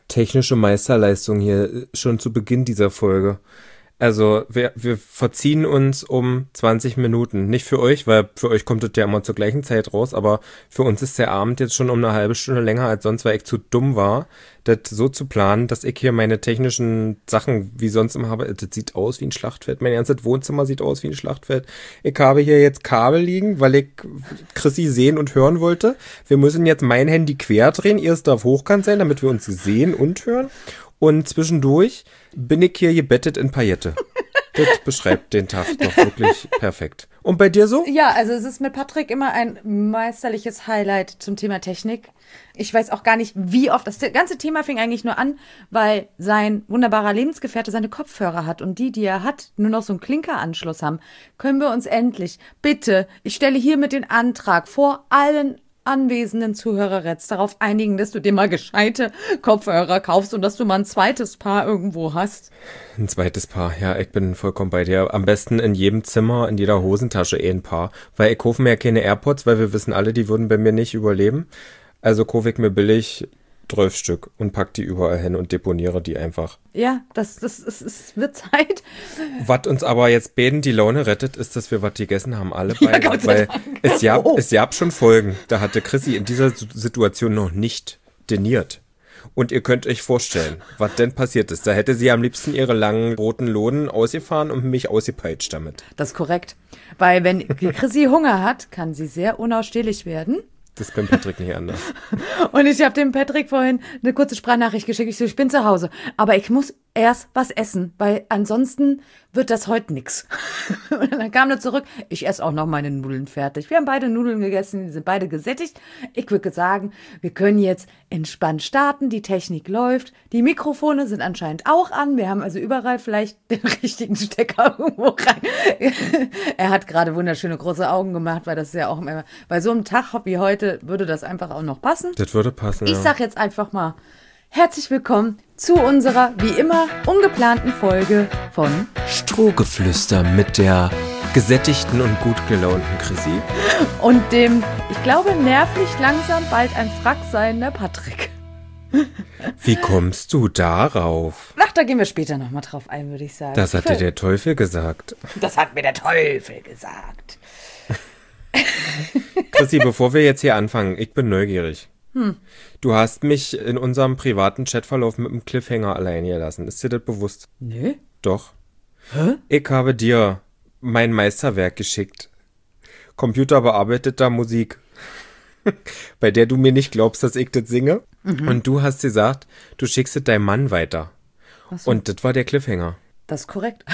Technische Meisterleistung hier schon zu Beginn dieser Folge. Also wir verziehen uns um 20 Minuten. Nicht für euch, weil für euch kommt das ja immer zur gleichen Zeit raus, aber für uns ist der Abend jetzt schon um eine halbe Stunde länger als sonst, weil ich zu dumm war, das so zu planen, dass ich hier meine technischen Sachen wie sonst immer habe. Das sieht aus wie ein Schlachtfeld. Mein ganzes Wohnzimmer sieht aus wie ein Schlachtfeld. Ich habe hier jetzt Kabel liegen, weil ich Chrissy sehen und hören wollte. Wir müssen jetzt mein Handy quer drehen. Ihres darf hochkant sein, damit wir uns sehen und hören. Und zwischendurch bin ich hier gebettet in Paillette. Das beschreibt den Tag doch wirklich perfekt. Und bei dir so? Ja, also es ist mit Patrick immer ein meisterliches Highlight zum Thema Technik. Ich weiß auch gar nicht, wie oft. Das ganze Thema fing eigentlich nur an, weil sein wunderbarer Lebensgefährte seine Kopfhörer hat. Und die er hat, nur noch so einen Klinkeranschluss haben. Können wir uns endlich, bitte, ich stelle hiermit den Antrag vor allen anwesenden Zuhörer jetzt darauf einigen, dass du dir mal gescheite Kopfhörer kaufst und dass du mal ein zweites Paar irgendwo hast. Ein zweites Paar, ja, ich bin vollkommen bei dir. Am besten in jedem Zimmer, in jeder Hosentasche ein Paar. Weil ich kaufe mir ja keine AirPods, weil wir wissen alle, die würden bei mir nicht überleben. Also kaufe ich mir billig 12 Stück und pack die überall hin und deponiere die einfach. Ja, das wird Zeit. Was uns aber jetzt beiden die Laune rettet, ist, dass wir was gegessen haben, alle beide. Ja, Gott sei Weil Dank. es gab schon Folgen, da hatte Chrissy in dieser Situation noch nicht diniert. Und ihr könnt euch vorstellen, was denn passiert ist. Da hätte sie am liebsten ihre langen roten Loden ausgefahren und mich ausgepeitscht damit. Das ist korrekt. Weil wenn die Chrissy Hunger hat, kann sie sehr unausstehlich werden. Das ist beim Patrick nicht anders. Und ich habe dem Patrick vorhin eine kurze Sprachnachricht geschickt. Ich so, ich bin zu Hause, aber ich muss erst was essen, weil ansonsten wird das heute nix. Und dann kam er zurück, ich esse auch noch meine Nudeln fertig. Wir haben beide Nudeln gegessen, die sind beide gesättigt. Ich würde sagen, wir können jetzt entspannt starten, die Technik läuft, die Mikrofone sind anscheinend auch an. Wir haben also überall vielleicht den richtigen Stecker irgendwo rein. Er hat gerade wunderschöne große Augen gemacht, weil das ja auch immer, bei so einem Tag wie heute würde das einfach auch noch passen. Das würde passen, Ich sag jetzt einfach mal, herzlich willkommen zu unserer, wie immer, ungeplanten Folge von Strohgeflüster mit der gesättigten und gut gelaunten Chrissy. und dem, ich glaube, nervlich langsam bald ein Frack seiender Patrick. Wie kommst du darauf? Ach, da gehen wir später nochmal drauf ein, würde ich sagen. Das hat dir der Teufel gesagt. Das hat mir der Teufel gesagt. Chrissy, bevor wir jetzt hier anfangen, ich bin neugierig. Du hast mich in unserem privaten Chatverlauf mit einem Cliffhanger allein gelassen. Ist dir das bewusst? Nö. Doch. Hä? Ich habe dir mein Meisterwerk geschickt. Computerbearbeiteter Musik. Bei der du mir nicht glaubst, dass ich das singe. Und du hast gesagt, du schickst es deinem Mann weiter. Ach so. Und das war der Cliffhanger. Das ist korrekt.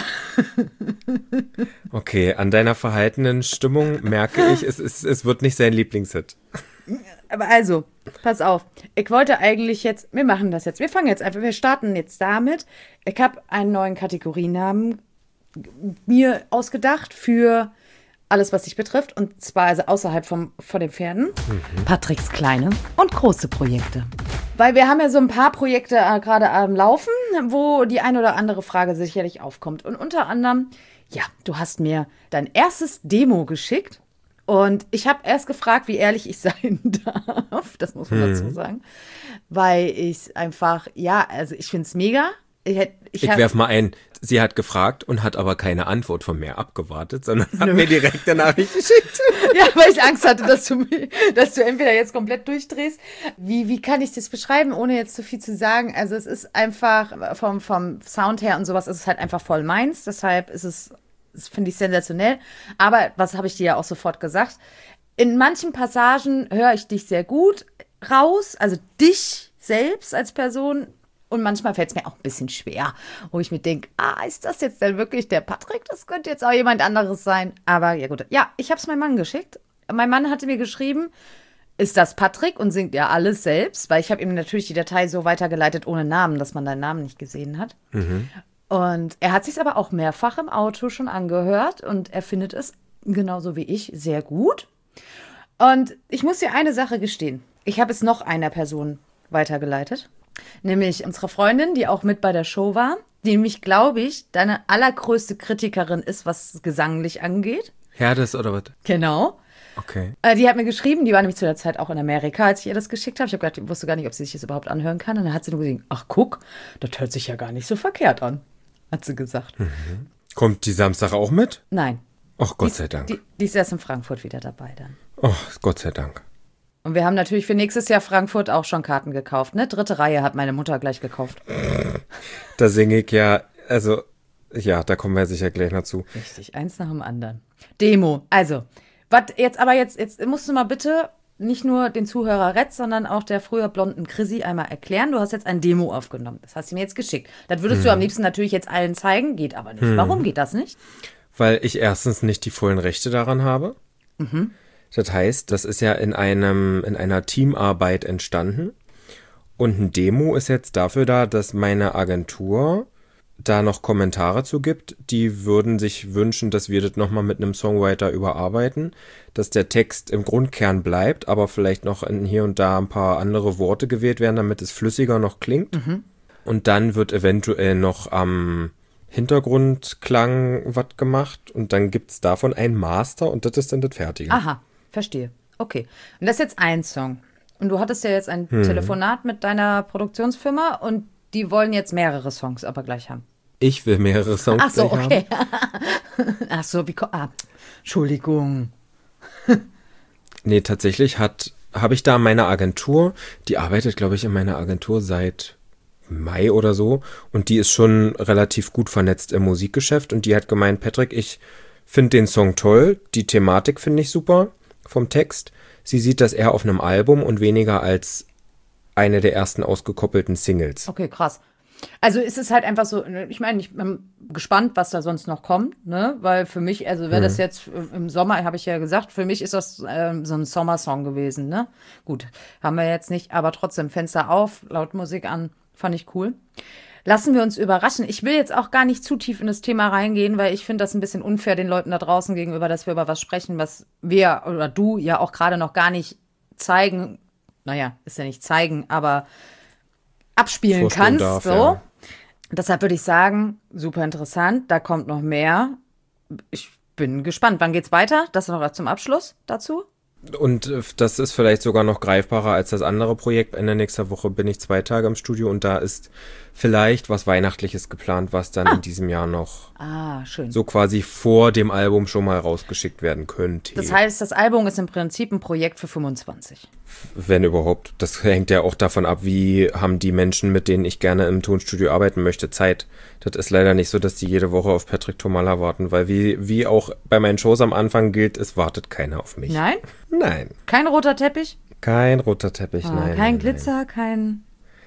Okay, an deiner verhaltenen Stimmung merke ich, es wird nicht sein Lieblingshit. Aber also, pass auf. Ich wollte eigentlich jetzt, wir machen das jetzt. Wir fangen jetzt einfach, wir starten jetzt damit. Ich habe einen neuen Kategorienamen mir ausgedacht für alles, was dich betrifft. Und zwar also außerhalb von den Pferden. Patricks kleine und große Projekte. Weil wir haben ja so ein paar Projekte gerade am Laufen, wo die ein oder andere Frage sicherlich aufkommt. Und unter anderem, ja, du hast mir dein erstes Demo geschickt. Und ich habe erst gefragt, wie ehrlich ich sein darf. Das muss man dazu sagen. Weil ich einfach, ja, also ich finde es mega. Ich werf mal ein, sie hat gefragt und hat aber keine Antwort von mir abgewartet, sondern hat mir direkt eine Nachricht geschickt. Ja, weil ich Angst hatte, dass du entweder jetzt komplett durchdrehst. Wie kann ich das beschreiben, ohne jetzt zu viel zu sagen? Also es ist einfach vom Sound her und sowas, ist es halt einfach voll meins. Deshalb das finde ich sensationell. Aber, was habe ich dir ja auch sofort gesagt, in manchen Passagen höre ich dich sehr gut raus, also dich selbst als Person. Und manchmal fällt es mir auch ein bisschen schwer, wo ich mir denke, ist das jetzt denn wirklich der Patrick? Das könnte jetzt auch jemand anderes sein. Aber ja gut, ja, ich habe es meinem Mann geschickt. Mein Mann hatte mir geschrieben, ist das Patrick? Und singt ja alles selbst, weil ich habe ihm natürlich die Datei so weitergeleitet ohne Namen, dass man deinen Namen nicht gesehen hat. Und er hat sich aber auch mehrfach im Auto schon angehört und er findet es, genauso wie ich, sehr gut. Und ich muss dir eine Sache gestehen. Ich habe es noch einer Person weitergeleitet, nämlich unsere Freundin, die auch mit bei der Show war, die nämlich, glaube ich, deine allergrößte Kritikerin ist, was gesanglich angeht. Herdes oder was? Genau. Okay. Die hat mir geschrieben, die war nämlich zu der Zeit auch in Amerika, als ich ihr das geschickt habe. Ich habe gedacht, ich wusste gar nicht, ob sie sich das überhaupt anhören kann. Und dann hat sie nur gesagt, ach guck, das hört sich ja gar nicht so verkehrt an, hat sie gesagt. Kommt die Samstag auch mit? Nein. Ach, Gott sei Dank. Die ist erst in Frankfurt wieder dabei dann. Oh, Gott sei Dank. Und wir haben natürlich für nächstes Jahr Frankfurt auch schon Karten gekauft, ne? 3. Reihe hat meine Mutter gleich gekauft. Da singe ich ja, also, ja, da kommen wir sicher gleich noch zu. Richtig, eins nach dem anderen. Demo, also, jetzt musst du mal bitte nicht nur den Zuhörer Retz, sondern auch der früher blonden Chrissy einmal erklären. Du hast jetzt ein Demo aufgenommen, das hast du mir jetzt geschickt. Das würdest du am liebsten natürlich jetzt allen zeigen, geht aber nicht. Warum geht das nicht? Weil ich erstens nicht die vollen Rechte daran habe. Das heißt, das ist ja in einer Teamarbeit entstanden. Und ein Demo ist jetzt dafür da, dass meine Agentur da noch Kommentare zu gibt. Die würden sich wünschen, dass wir das nochmal mit einem Songwriter überarbeiten, dass der Text im Grundkern bleibt, aber vielleicht noch hier und da ein paar andere Worte gewählt werden, damit es flüssiger noch klingt. Und dann wird eventuell noch am Hintergrundklang was gemacht und dann gibt es davon ein Master und das ist dann das Fertige. Aha, verstehe. Okay. Und das ist jetzt ein Song. Und du hattest ja jetzt ein Telefonat mit deiner Produktionsfirma und die wollen jetzt mehrere Songs aber gleich haben. Ich will mehrere Songs Ach so, gleich okay. haben. Ach so, Entschuldigung. Nee, tatsächlich habe ich da meine Agentur, die arbeitet, glaube ich, in meiner Agentur seit Mai oder so und die ist schon relativ gut vernetzt im Musikgeschäft und die hat gemeint, Patrick, ich finde den Song toll, die Thematik finde ich super vom Text. Sie sieht das eher auf einem Album und weniger als eine der ersten ausgekoppelten Singles. Okay, krass. Also ist es halt einfach so, ich meine, ich bin gespannt, was da sonst noch kommt, ne? Weil für mich, also wäre das jetzt im Sommer, habe ich ja gesagt, für mich ist das so ein Sommersong gewesen, ne? Gut, haben wir jetzt nicht, aber trotzdem Fenster auf, laut Musik an, fand ich cool. Lassen wir uns überraschen. Ich will jetzt auch gar nicht zu tief in das Thema reingehen, weil ich finde das ein bisschen unfair den Leuten da draußen gegenüber, dass wir über was sprechen, was wir oder du ja auch gerade noch gar nicht zeigen. Naja, ist ja nicht zeigen, aber abspielen kannst. Darf, so. ja. Deshalb würde ich sagen, super interessant, da kommt noch mehr. Ich bin gespannt. Wann geht's weiter? Das noch zum Abschluss dazu? Und das ist vielleicht sogar noch greifbarer als das andere Projekt. Ende nächster Woche bin ich 2 Tage im Studio und da ist vielleicht was Weihnachtliches geplant, was dann in diesem Jahr noch schön. so quasi vor dem Album schon mal rausgeschickt werden könnte. Das heißt, das Album ist im Prinzip ein Projekt für 25. Wenn überhaupt. Das hängt ja auch davon ab, wie haben die Menschen, mit denen ich gerne im Tonstudio arbeiten möchte, Zeit. Das ist leider nicht so, dass die jede Woche auf Patrick Tomalla warten, weil wie auch bei meinen Shows am Anfang gilt, es wartet keiner auf mich. Nein? Nein. Kein roter Teppich? Kein roter Teppich, nein. Kein Glitzer, kein...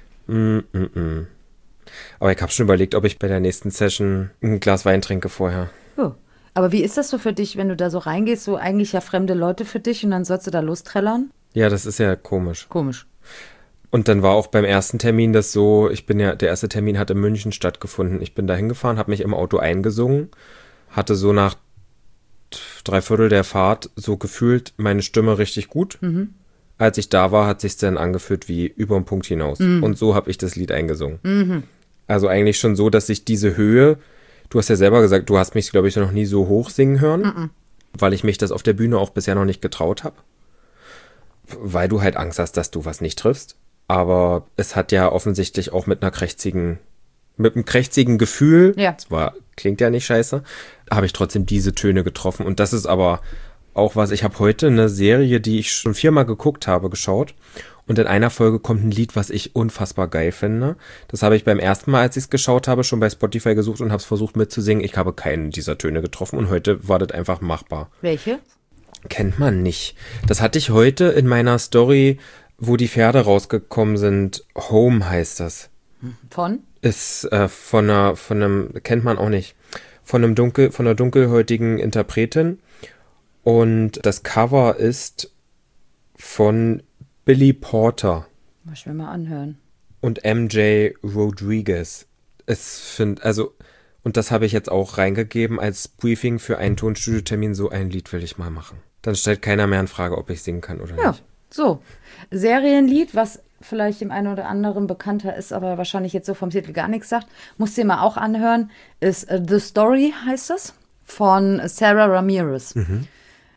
Aber ich habe schon überlegt, ob ich bei der nächsten Session ein Glas Wein trinke vorher. Oh. Aber wie ist das so für dich, wenn du da so reingehst, so eigentlich ja fremde Leute für dich und dann sollst du da lostrellern? Ja, das ist ja komisch. Komisch. Und dann war auch beim ersten Termin das so, der erste Termin hat in München stattgefunden. Ich bin da hingefahren, habe mich im Auto eingesungen, hatte so nach 3/4 der Fahrt so gefühlt meine Stimme richtig gut. Als ich da war, hat sich's dann angefühlt wie über den Punkt hinaus. Und so habe ich das Lied eingesungen. Also eigentlich schon so, dass sich diese Höhe, du hast ja selber gesagt, du hast mich, glaube ich, noch nie so hoch singen hören, weil ich mich das auf der Bühne auch bisher noch nicht getraut habe. Weil du halt Angst hast, dass du was nicht triffst. Aber es hat ja offensichtlich auch mit einem krächzigen Gefühl, klingt ja nicht scheiße, habe ich trotzdem diese Töne getroffen. Und das ist aber auch was, ich habe heute eine Serie, die ich schon 4-mal geguckt habe, geschaut. Und in einer Folge kommt ein Lied, was ich unfassbar geil finde. Das habe ich beim ersten Mal, als ich es geschaut habe, schon bei Spotify gesucht und habe es versucht mitzusingen. Ich habe keinen dieser Töne getroffen und heute war das einfach machbar. Welche? Kennt man nicht. Das hatte ich heute in meiner Story, wo die Pferde rausgekommen sind. Home heißt das. Von? Ist von einem, kennt man auch nicht, von einer dunkelhäutigen Interpretin. Und das Cover ist von Billy Porter. Muss ich mir mal anhören. Und MJ Rodriguez. Und das habe ich jetzt auch reingegeben als Briefing für einen Tonstudio-Termin. So ein Lied will ich mal machen. Dann stellt keiner mehr in Frage, ob ich singen kann oder nicht. Ja, so. Serienlied, was vielleicht dem einen oder anderen bekannter ist, aber wahrscheinlich jetzt so vom Titel gar nichts sagt, musst du dir mal auch anhören, ist The Story, heißt das, von Sarah Ramirez.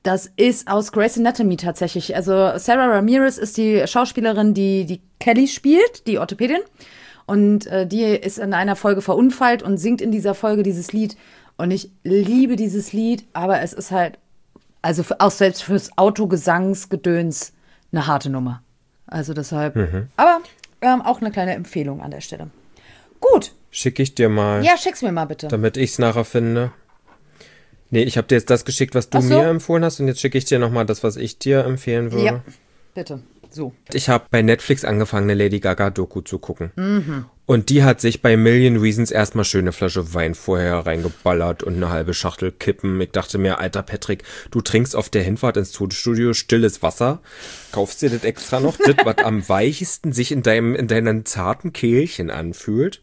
Das ist aus Grey's Anatomy tatsächlich. Also Sarah Ramirez ist die Schauspielerin, die Kelly spielt, die Orthopädin. Und die ist in einer Folge verunfallt und singt in dieser Folge dieses Lied. Und ich liebe dieses Lied, aber es ist halt, also auch selbst fürs Autogesangsgedöns eine harte Nummer. Also deshalb, aber auch eine kleine Empfehlung an der Stelle. Gut. Schicke ich dir mal. Ja, schick's mir mal bitte. Damit ich es nachher finde. Nee, ich habe dir jetzt das geschickt, was du mir empfohlen hast. Und jetzt schicke ich dir nochmal das, was ich dir empfehlen würde. Ja, bitte. So. Ich habe bei Netflix angefangen, eine Lady Gaga-Doku zu gucken. Und die hat sich bei Million Reasons erstmal schön eine Flasche Wein vorher reingeballert und eine halbe Schachtel Kippen. Ich dachte mir, alter Patrick, du trinkst auf der Hinfahrt ins Tonstudio stilles Wasser, kaufst dir das extra noch, das, was am weichesten sich in deinem zarten Kehlchen anfühlt.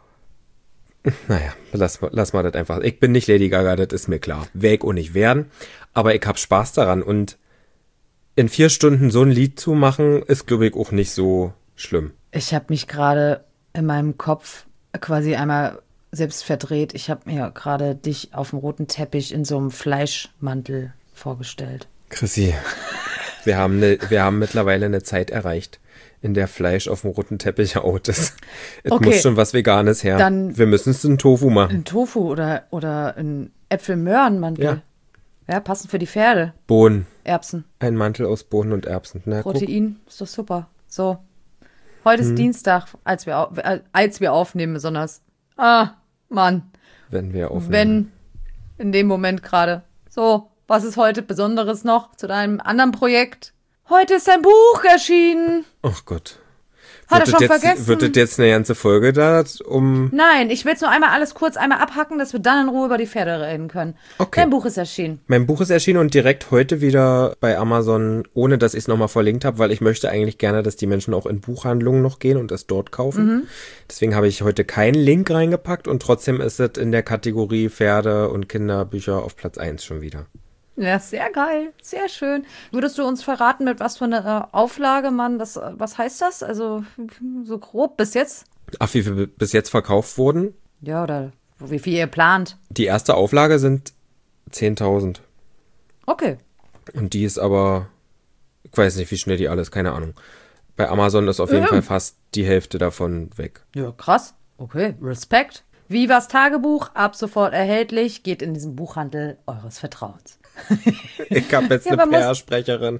Naja, lass mal das einfach. Ich bin nicht Lady Gaga, das ist mir klar. Wär ich auch nicht werden, aber ich hab Spaß daran und in 4 Stunden so ein Lied zu machen, ist, glaube ich, auch nicht so schlimm. Ich habe mich gerade in meinem Kopf quasi einmal selbst verdreht. Ich habe mir gerade dich auf dem roten Teppich in so einem Fleischmantel vorgestellt. Chrissy, wir haben mittlerweile eine Zeit erreicht, in der Fleisch auf dem roten Teppich out ist. Es muss schon was Veganes her. Dann wir müssen es in Tofu machen. In Tofu oder in Äpfel-Möhren-Mantel. Ja, passend für die Pferde. Bohnen. Erbsen. Ein Mantel aus Bohnen und Erbsen. Na, Protein, ist doch super. So. Heute ist Dienstag, als wir aufnehmen, besonders. Mann. Wenn wir aufnehmen. In dem Moment gerade. So, was ist heute Besonderes noch zu deinem anderen Projekt? Heute ist dein Buch erschienen. Ach Gott. Hat er schon vergessen? Wird das jetzt eine ganze Folge da Nein, ich will es nur alles kurz abhacken, dass wir dann in Ruhe über die Pferde reden können. Okay. Dein Buch ist erschienen. Mein Buch ist erschienen und direkt heute wieder bei Amazon, ohne dass ich es nochmal verlinkt habe, weil ich möchte eigentlich gerne, dass die Menschen auch in Buchhandlungen noch gehen und es dort kaufen. Deswegen habe ich heute keinen Link reingepackt und trotzdem ist es in der Kategorie Pferde- und Kinderbücher auf Platz 1 schon wieder. Ja, sehr geil, sehr schön. Würdest du uns verraten, mit was für einer Auflage man was heißt das? Also so grob bis jetzt? Ach, wie viel bis jetzt verkauft wurden? Ja, oder wie viel ihr plant? Die erste Auflage sind 10.000. Okay. Und die ist aber, ich weiß nicht, wie schnell die alles, keine Ahnung. Bei Amazon ist auf jeden Fall fast die Hälfte davon weg. Ja, krass. Okay, Respekt. Vivas Tagebuch, ab sofort erhältlich, geht in diesen Buchhandel eures Vertrauens. Ich habe jetzt eine PR-Sprecherin.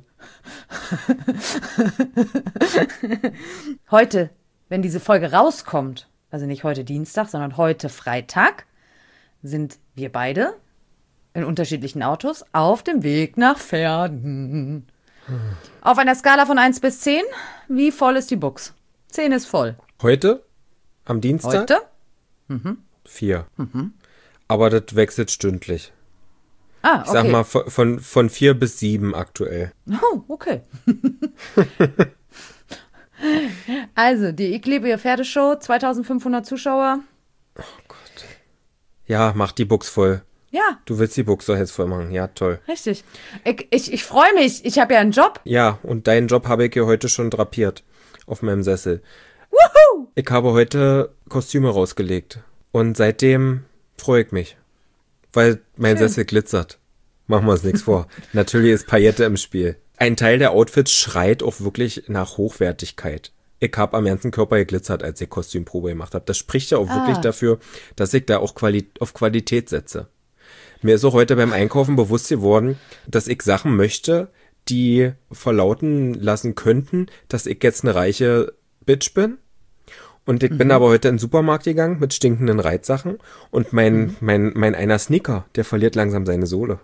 Heute, wenn diese Folge rauskommt, also nicht heute Dienstag, sondern heute Freitag, sind wir beide in unterschiedlichen Autos auf dem Weg nach Pferden. Auf einer Skala von 1 bis 10, wie voll ist die Box? 10 ist voll. Heute? Am Dienstag? Heute? 4. Aber das wechselt stündlich. Okay. Ich sag mal von 4 bis 7 aktuell. Oh, okay. Also, die Ich liebe ihr Pferdeshow, 2500 Zuschauer. Oh Gott. Ja, mach die Box voll. Ja. Du willst die Box doch jetzt voll machen. Ja, toll. Richtig. Ich freue mich. Ich habe ja einen Job. Ja, und deinen Job habe ich hier heute schon drapiert. Auf meinem Sessel. Wuhu! Ich habe heute Kostüme rausgelegt. Und seitdem freue ich mich. Weil mein Sessel glitzert. Machen wir uns nichts vor. Natürlich ist Paillette im Spiel. Ein Teil der Outfits schreit auch wirklich nach Hochwertigkeit. Ich habe am ganzen Körper geglitzert, als ich Kostümprobe gemacht habe. Das spricht ja auch wirklich dafür, dass ich da auch auf Qualität setze. Mir ist auch heute beim Einkaufen bewusst geworden, dass ich Sachen möchte, die verlauten lassen könnten, dass ich jetzt eine reiche Bitch bin. Und ich bin aber heute in den Supermarkt gegangen mit stinkenden Reitsachen und mein einer Sneaker, der verliert langsam seine Sohle.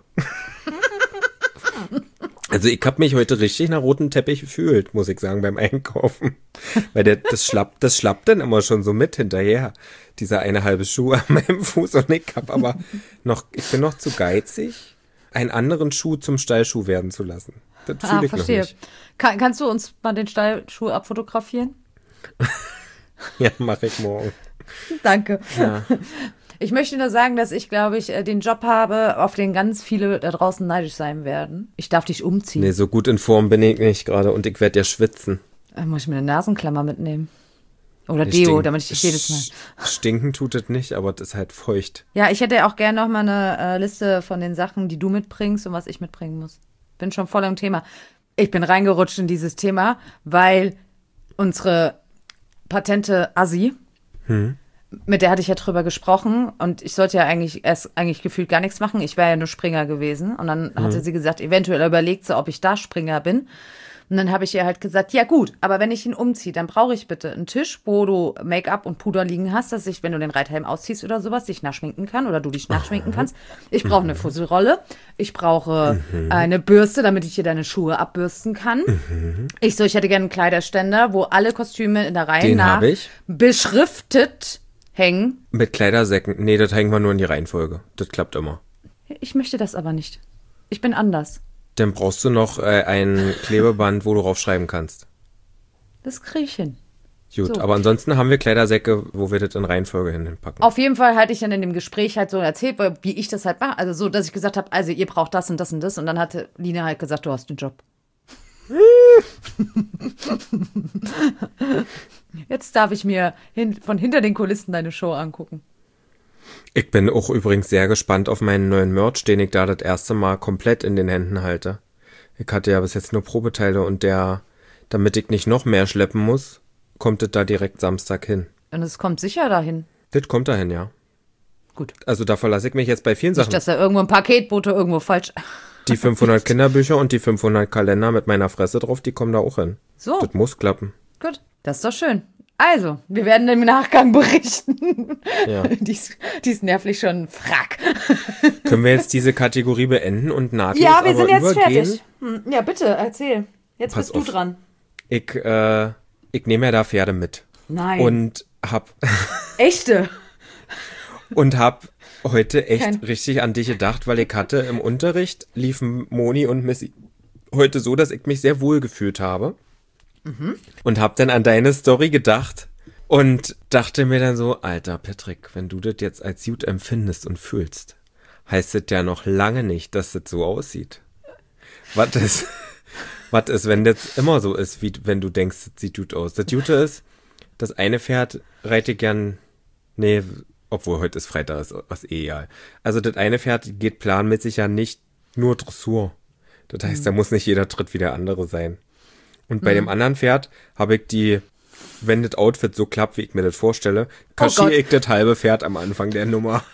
Also ich habe mich heute richtig nach rotem Teppich gefühlt, muss ich sagen, beim Einkaufen. Weil das schlappt dann immer schon so mit hinterher, dieser eine halbe Schuh an meinem Fuß. Und ich bin noch zu geizig, einen anderen Schuh zum Stallschuh werden zu lassen. Das fühle ich verstehe. noch nicht. Kannst du uns mal den Stallschuh abfotografieren? Ja, mache ich morgen. Danke. Ja. Ich möchte nur sagen, dass ich, glaube ich, den Job habe, auf den ganz viele da draußen neidisch sein werden. Ich darf dich umziehen. Nee, so gut in Form bin ich nicht gerade und ich werde ja schwitzen. Muss ich mir eine Nasenklammer mitnehmen? Oder Deo, damit ich das jedes Mal... Stinken tut es nicht, aber das ist halt feucht. Ja, ich hätte auch gerne noch mal eine Liste von den Sachen, die du mitbringst und was ich mitbringen muss. Bin schon voll im Thema. Ich bin reingerutscht in dieses Thema, weil unsere patente Assi, mit der hatte ich ja drüber gesprochen und ich sollte ja eigentlich gefühlt gar nichts machen. Ich wäre ja nur Springer gewesen. Und dann hatte sie gesagt, eventuell überlegt sie, ob ich da Springer bin. Und dann habe ich ihr halt gesagt, ja gut, aber wenn ich ihn umziehe, dann brauche ich bitte einen Tisch, wo du Make-up und Puder liegen hast, dass ich, wenn du den Reithelm ausziehst oder sowas, dich nachschminken kann oder du dich nachschminken kannst. Ich brauche eine Fusselrolle. Ich brauche eine Bürste, damit ich dir deine Schuhe abbürsten kann. Ich hätte gerne einen Kleiderständer, wo alle Kostüme in der Reihe Den nach habe ich. beschriftet hängen. Mit Kleidersäcken. Nee, das hängen wir nur in die Reihenfolge. Das klappt immer. Ich möchte das aber nicht. Ich bin anders. Dann brauchst du noch ein Klebeband, wo du draufschreiben kannst. Das kriege ich hin. Gut, So. aber ansonsten haben wir Kleidersäcke, wo wir das in Reihenfolge hinpacken. Auf jeden Fall hatte ich dann in dem Gespräch halt so erzählt, wie ich das halt mache. Also so, dass ich gesagt habe, also ihr braucht das und das und das. Und dann hatte Lina halt gesagt, du hast den Job. Jetzt darf ich mir von hinter den Kulissen deine Show angucken. Ich bin auch übrigens sehr gespannt auf meinen neuen Merch, den ich da das erste Mal komplett in den Händen halte. Ich hatte ja bis jetzt nur Probeteile und damit ich nicht noch mehr schleppen muss, kommt es da direkt Samstag hin. Und es kommt sicher dahin. Das kommt dahin, ja. Gut. Also da verlasse ich mich jetzt bei vielen Sachen. Nicht, dass da irgendwo ein Paketbote irgendwo falsch... Die 500 Kinderbücher und die 500 Kalender mit meiner Fresse drauf, die kommen da auch hin. So. Das muss klappen. Gut, das ist doch schön. Also, wir werden im Nachgang berichten. Ja. Die ist nervlich schon frack. Können wir jetzt diese Kategorie beenden und nahtlos Ja, wir aber sind jetzt übergehen? fertig. Ja, bitte, erzähl. Jetzt Pass bist du auf. dran. Ich nehme ja da Pferde mit. Nein. Und hab Echte. heute echt richtig an dich gedacht, weil ich hatte im Unterricht liefen Moni und Missy heute so, dass ich mich sehr wohl gefühlt habe. Und hab dann an deine Story gedacht und dachte mir dann so, Alter Patrick, wenn du das jetzt als gut empfindest und fühlst, heißt das ja noch lange nicht, dass das so aussieht. Was ist, wenn das immer so ist, wie wenn du denkst, das sieht gut aus? Das Gute ist, das eine Pferd reite gern, nee, obwohl heute ist Freitag, ist egal. Also das eine Pferd geht planmäßig ja nicht nur Dressur. Das heißt, da muss nicht jeder Tritt wie der andere sein. Und bei dem anderen Pferd habe ich wenn das Outfit so klappt, wie ich mir das vorstelle, kaschiere ich das halbe Pferd am Anfang der Nummer.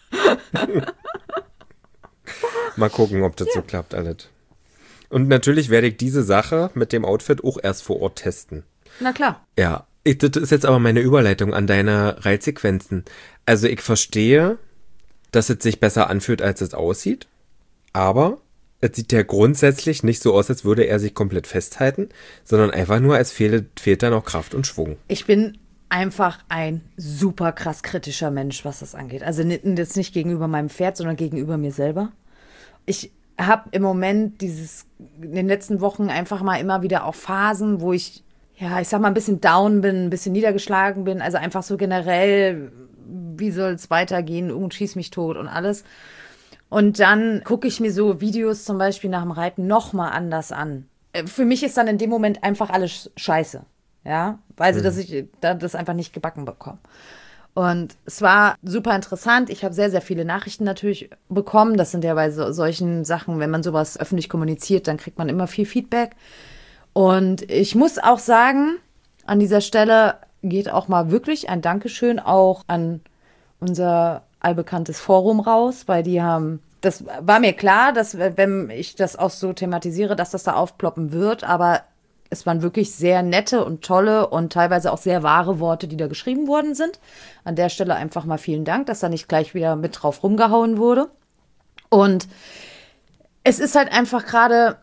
Mal gucken, ob das so klappt alles. Und natürlich werde ich diese Sache mit dem Outfit auch erst vor Ort testen. Na klar. Ja, das ist jetzt aber meine Überleitung an deine Reitsequenzen. Also ich verstehe, dass es sich besser anfühlt, als es aussieht, aber es sieht ja grundsätzlich nicht so aus, als würde er sich komplett festhalten, sondern einfach nur, als fehlt da noch Kraft und Schwung. Ich bin einfach ein super krass kritischer Mensch, was das angeht. Also jetzt nicht gegenüber meinem Pferd, sondern gegenüber mir selber. Ich habe im Moment in den letzten Wochen einfach mal immer wieder auch Phasen, wo ich sag mal, ein bisschen down bin, ein bisschen niedergeschlagen bin. Also einfach so generell, wie soll es weitergehen und schieß mich tot und alles. Und dann gucke ich mir so Videos zum Beispiel nach dem Reiten nochmal anders an. Für mich ist dann in dem Moment einfach alles scheiße. Ja, weil dass ich das einfach nicht gebacken bekomme. Und es war super interessant. Ich habe sehr, sehr viele Nachrichten natürlich bekommen. Das sind ja bei solchen Sachen, wenn man sowas öffentlich kommuniziert, dann kriegt man immer viel Feedback. Und ich muss auch sagen, an dieser Stelle geht auch mal wirklich ein Dankeschön auch an unser allbekanntes Forum raus, weil das war mir klar, dass wenn ich das auch so thematisiere, dass das da aufploppen wird, aber es waren wirklich sehr nette und tolle und teilweise auch sehr wahre Worte, die da geschrieben worden sind. An der Stelle einfach mal vielen Dank, dass da nicht gleich wieder mit drauf rumgehauen wurde. Und es ist halt einfach gerade,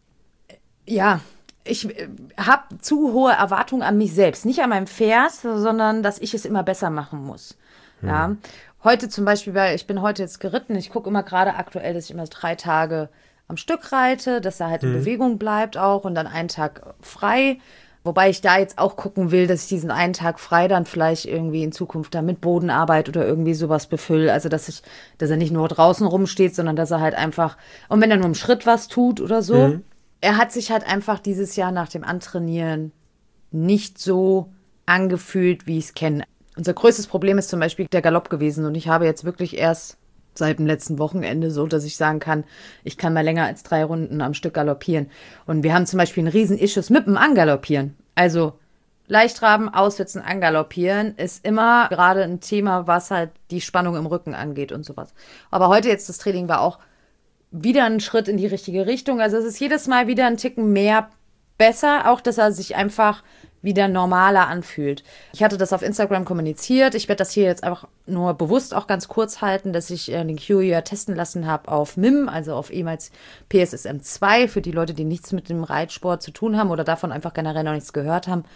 ich habe zu hohe Erwartungen an mich selbst. Nicht an meinem Pferd, sondern dass ich es immer besser machen muss. Ja. Heute zum Beispiel, weil ich bin heute jetzt geritten, ich gucke immer gerade aktuell, dass ich immer 3 Tage am Stück reite, dass er halt in Bewegung bleibt auch und dann einen Tag frei. Wobei ich da jetzt auch gucken will, dass ich diesen einen Tag frei dann vielleicht irgendwie in Zukunft da mit Bodenarbeit oder irgendwie sowas befülle. Also dass er nicht nur draußen rumsteht, sondern dass er halt einfach, und wenn er nur im Schritt was tut oder so. Er hat sich halt einfach dieses Jahr nach dem Antrainieren nicht so angefühlt, wie ich es kenne. Unser größtes Problem ist zum Beispiel der Galopp gewesen und ich habe jetzt wirklich erst seit dem letzten Wochenende so, dass ich sagen kann, ich kann mal länger als 3 Runden am Stück galoppieren. Und wir haben zum Beispiel einen riesen Issues mit dem Angaloppieren. Also Leichtraben, aussitzen, angaloppieren ist immer gerade ein Thema, was halt die Spannung im Rücken angeht und sowas. Aber heute jetzt das Training war auch wieder ein Schritt in die richtige Richtung. Also es ist jedes Mal wieder ein Ticken mehr besser, auch dass er sich einfach wieder normaler anfühlt. Ich hatte das auf Instagram kommuniziert. Ich werde das hier jetzt einfach nur bewusst auch ganz kurz halten, dass ich den Kiwi ja testen lassen habe auf MIM, also auf ehemals PSSM 2, für die Leute, die nichts mit dem Reitsport zu tun haben oder davon einfach generell noch nichts gehört haben.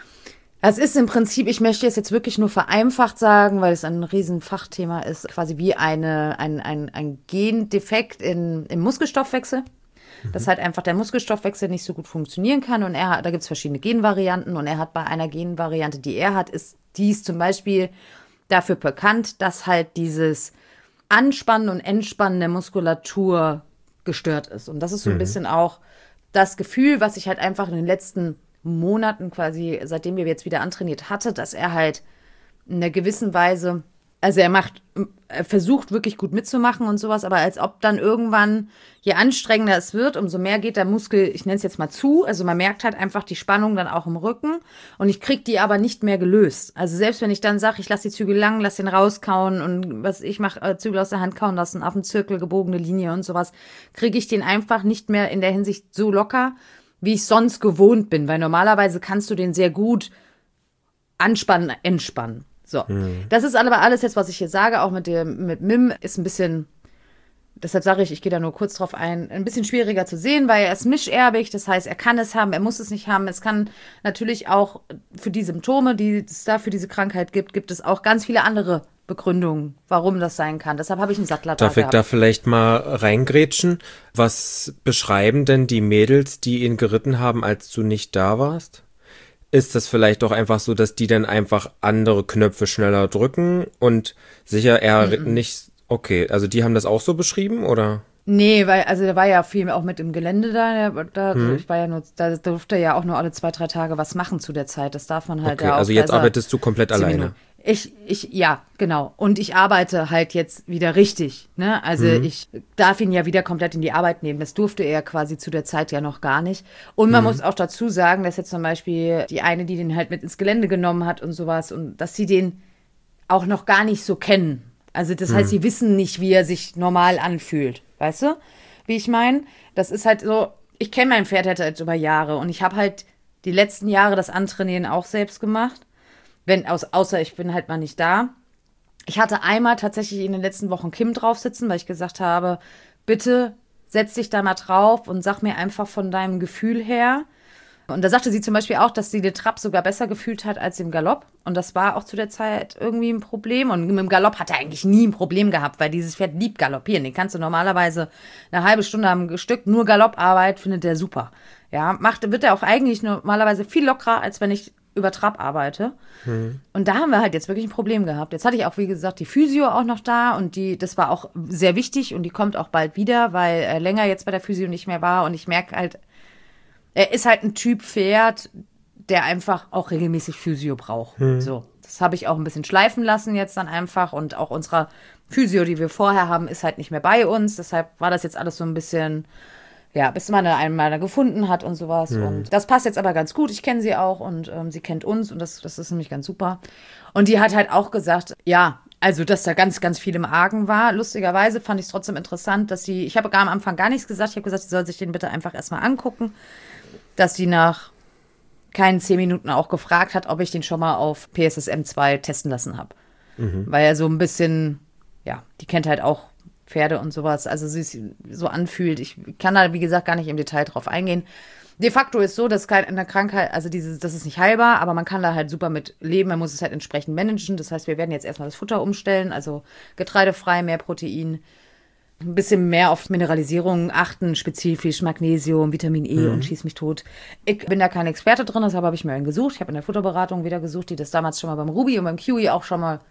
Es ist im Prinzip, ich möchte es jetzt wirklich nur vereinfacht sagen, weil es ein riesen Fachthema ist, quasi wie ein Gendefekt im Muskelstoffwechsel. Dass halt einfach der Muskelstoffwechsel nicht so gut funktionieren kann und da gibt es verschiedene Genvarianten und er hat bei einer Genvariante, die er hat, ist dies zum Beispiel dafür bekannt, dass halt dieses Anspannen und Entspannen der Muskulatur gestört ist. Und das ist so ein bisschen auch das Gefühl, was ich halt einfach in den letzten Monaten quasi, seitdem wir jetzt wieder antrainiert hatte, dass er halt in einer gewissen Weise, also er versucht wirklich gut mitzumachen und sowas, aber als ob dann irgendwann, je anstrengender es wird, umso mehr geht der Muskel, ich nenne es jetzt mal zu, also man merkt halt einfach die Spannung dann auch im Rücken und ich kriege die aber nicht mehr gelöst. Also selbst wenn ich dann sage, ich lasse die Zügel lang, lasse den rauskauen und was ich mache, Zügel aus der Hand kauen lassen, auf einen Zirkel, gebogene Linie und sowas, kriege ich den einfach nicht mehr in der Hinsicht so locker, wie ich sonst gewohnt bin, weil normalerweise kannst du den sehr gut anspannen, entspannen. So, Das ist aber alles jetzt, was ich hier sage, auch mit MIM, ist ein bisschen, deshalb sage ich gehe da nur kurz drauf ein bisschen schwieriger zu sehen, weil er ist mischerbig, das heißt, er kann es haben, er muss es nicht haben. Es kann natürlich auch für die Symptome, die es da für diese Krankheit gibt es auch ganz viele andere Begründungen, warum das sein kann. Deshalb habe ich einen Sattler da gehabt. Darf ich da vielleicht mal reingrätschen? Was beschreiben denn die Mädels, die ihn geritten haben, als du nicht da warst? Ist das vielleicht doch einfach so, dass die dann einfach andere Knöpfe schneller drücken und sicher eher nicht, okay, also die haben das auch so beschrieben, oder? Nee, weil, also der war ja viel auch mit im Gelände ich war ja nur, da durfte er ja auch nur alle 2-3 Tage was machen zu der Zeit, das darf man halt okay, ja auch. Also jetzt arbeitest du komplett alleine? Ja, genau. Und ich arbeite halt jetzt wieder richtig, ne? Also ich darf ihn ja wieder komplett in die Arbeit nehmen. Das durfte er quasi zu der Zeit ja noch gar nicht. Und man muss auch dazu sagen, dass jetzt zum Beispiel die eine, die den halt mit ins Gelände genommen hat und sowas, und dass sie den auch noch gar nicht so kennen. Also das heißt, sie wissen nicht, wie er sich normal anfühlt. Weißt du, wie ich meine? Das ist halt so, ich kenne mein Pferd halt über Jahre und ich habe halt die letzten Jahre das Antrainieren auch selbst gemacht. Außer ich bin halt mal nicht da. Ich hatte einmal tatsächlich in den letzten Wochen Kim drauf sitzen, weil ich gesagt habe, bitte setz dich da mal drauf und sag mir einfach von deinem Gefühl her. Und da sagte sie zum Beispiel auch, dass sie den Trab sogar besser gefühlt hat als im Galopp. Und das war auch zu der Zeit irgendwie ein Problem. Und mit dem Galopp hat er eigentlich nie ein Problem gehabt, weil dieses Pferd liebt Galoppieren. Den kannst du normalerweise eine halbe Stunde am Stück, nur Galopparbeit, findet der super. Ja, wird er auch eigentlich normalerweise viel lockerer, als wenn ich über Trab arbeite. Und da haben wir halt jetzt wirklich ein Problem gehabt. Jetzt hatte ich auch, wie gesagt, die Physio auch noch da und das war auch sehr wichtig und die kommt auch bald wieder, weil er länger jetzt bei der Physio nicht mehr war und ich merke halt, er ist halt ein Typ Pferd, der einfach auch regelmäßig Physio braucht. So, das habe ich auch ein bisschen schleifen lassen jetzt dann einfach und auch unsere Physio, die wir vorher haben, ist halt nicht mehr bei uns. Deshalb war das jetzt alles so ein bisschen, ja, bis man einen gefunden hat und sowas. Und das passt jetzt aber ganz gut. Ich kenne sie auch und sie kennt uns und das ist nämlich ganz super. Und die hat halt auch gesagt, ja, also, dass da ganz, ganz viel im Argen war. Lustigerweise fand ich es trotzdem interessant, ich habe gar am Anfang gar nichts gesagt. Ich habe gesagt, sie soll sich den bitte einfach erstmal angucken. Dass sie nach keinen 10 Minuten auch gefragt hat, ob ich den schon mal auf PSSM 2 testen lassen habe. Weil er so ein bisschen, ja, die kennt halt auch Pferde und sowas, also sie es so anfühlt. Ich kann da, wie gesagt, gar nicht im Detail drauf eingehen. De facto ist so, dass eine Krankheit, also das ist nicht heilbar, aber man kann da halt super mit leben, man muss es halt entsprechend managen. Das heißt, wir werden jetzt erstmal das Futter umstellen, also getreidefrei, mehr Protein, ein bisschen mehr auf Mineralisierung achten, spezifisch Magnesium, Vitamin E und schieß mich tot. Ich bin da kein Experte drin, deshalb habe ich mir einen gesucht. Ich habe in der Futterberatung wieder gesucht, die das damals schon mal beim Ruby und beim Kiwi auch schon mal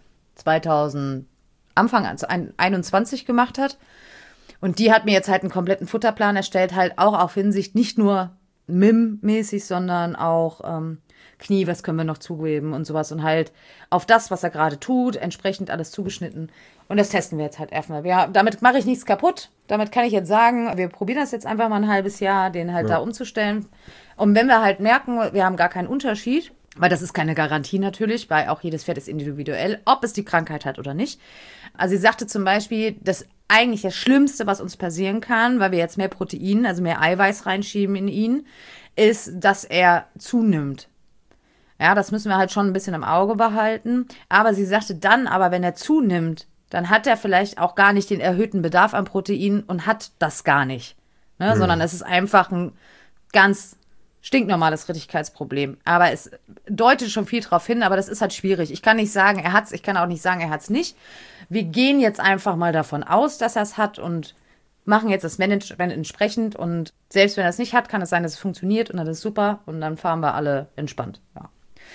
Anfang 21 gemacht hat. Und die hat mir jetzt halt einen kompletten Futterplan erstellt, halt auch auf Hinsicht nicht nur MIM-mäßig, sondern auch Knie, was können wir noch zugeben und sowas. Und halt auf das, was er gerade tut, entsprechend alles zugeschnitten. Und das testen wir jetzt halt erstmal. Damit mache ich nichts kaputt. Damit kann ich jetzt sagen, wir probieren das jetzt einfach mal ein halbes Jahr, den halt da umzustellen. Und wenn wir halt merken, wir haben gar keinen Unterschied, weil das ist keine Garantie natürlich, weil auch jedes Pferd ist individuell, ob es die Krankheit hat oder nicht. Also sie sagte zum Beispiel, dass eigentlich das Schlimmste, was uns passieren kann, weil wir jetzt mehr Protein, also mehr Eiweiß reinschieben in ihn, ist, dass er zunimmt. Ja, das müssen wir halt schon ein bisschen im Auge behalten. Aber sie sagte dann, aber wenn er zunimmt, dann hat er vielleicht auch gar nicht den erhöhten Bedarf an Protein und hat das gar nicht. Ne? Sondern es ist einfach ein ganz stinknormales Rittigkeitsproblem. Aber es deutet schon viel drauf hin, aber das ist halt schwierig. Ich kann nicht sagen, er hat's, ich kann auch nicht sagen, er hat's nicht. Wir gehen jetzt einfach mal davon aus, dass er es hat und machen jetzt das Management entsprechend. Und selbst wenn er es nicht hat, kann es sein, dass es funktioniert und dann ist super und dann fahren wir alle entspannt. Ja.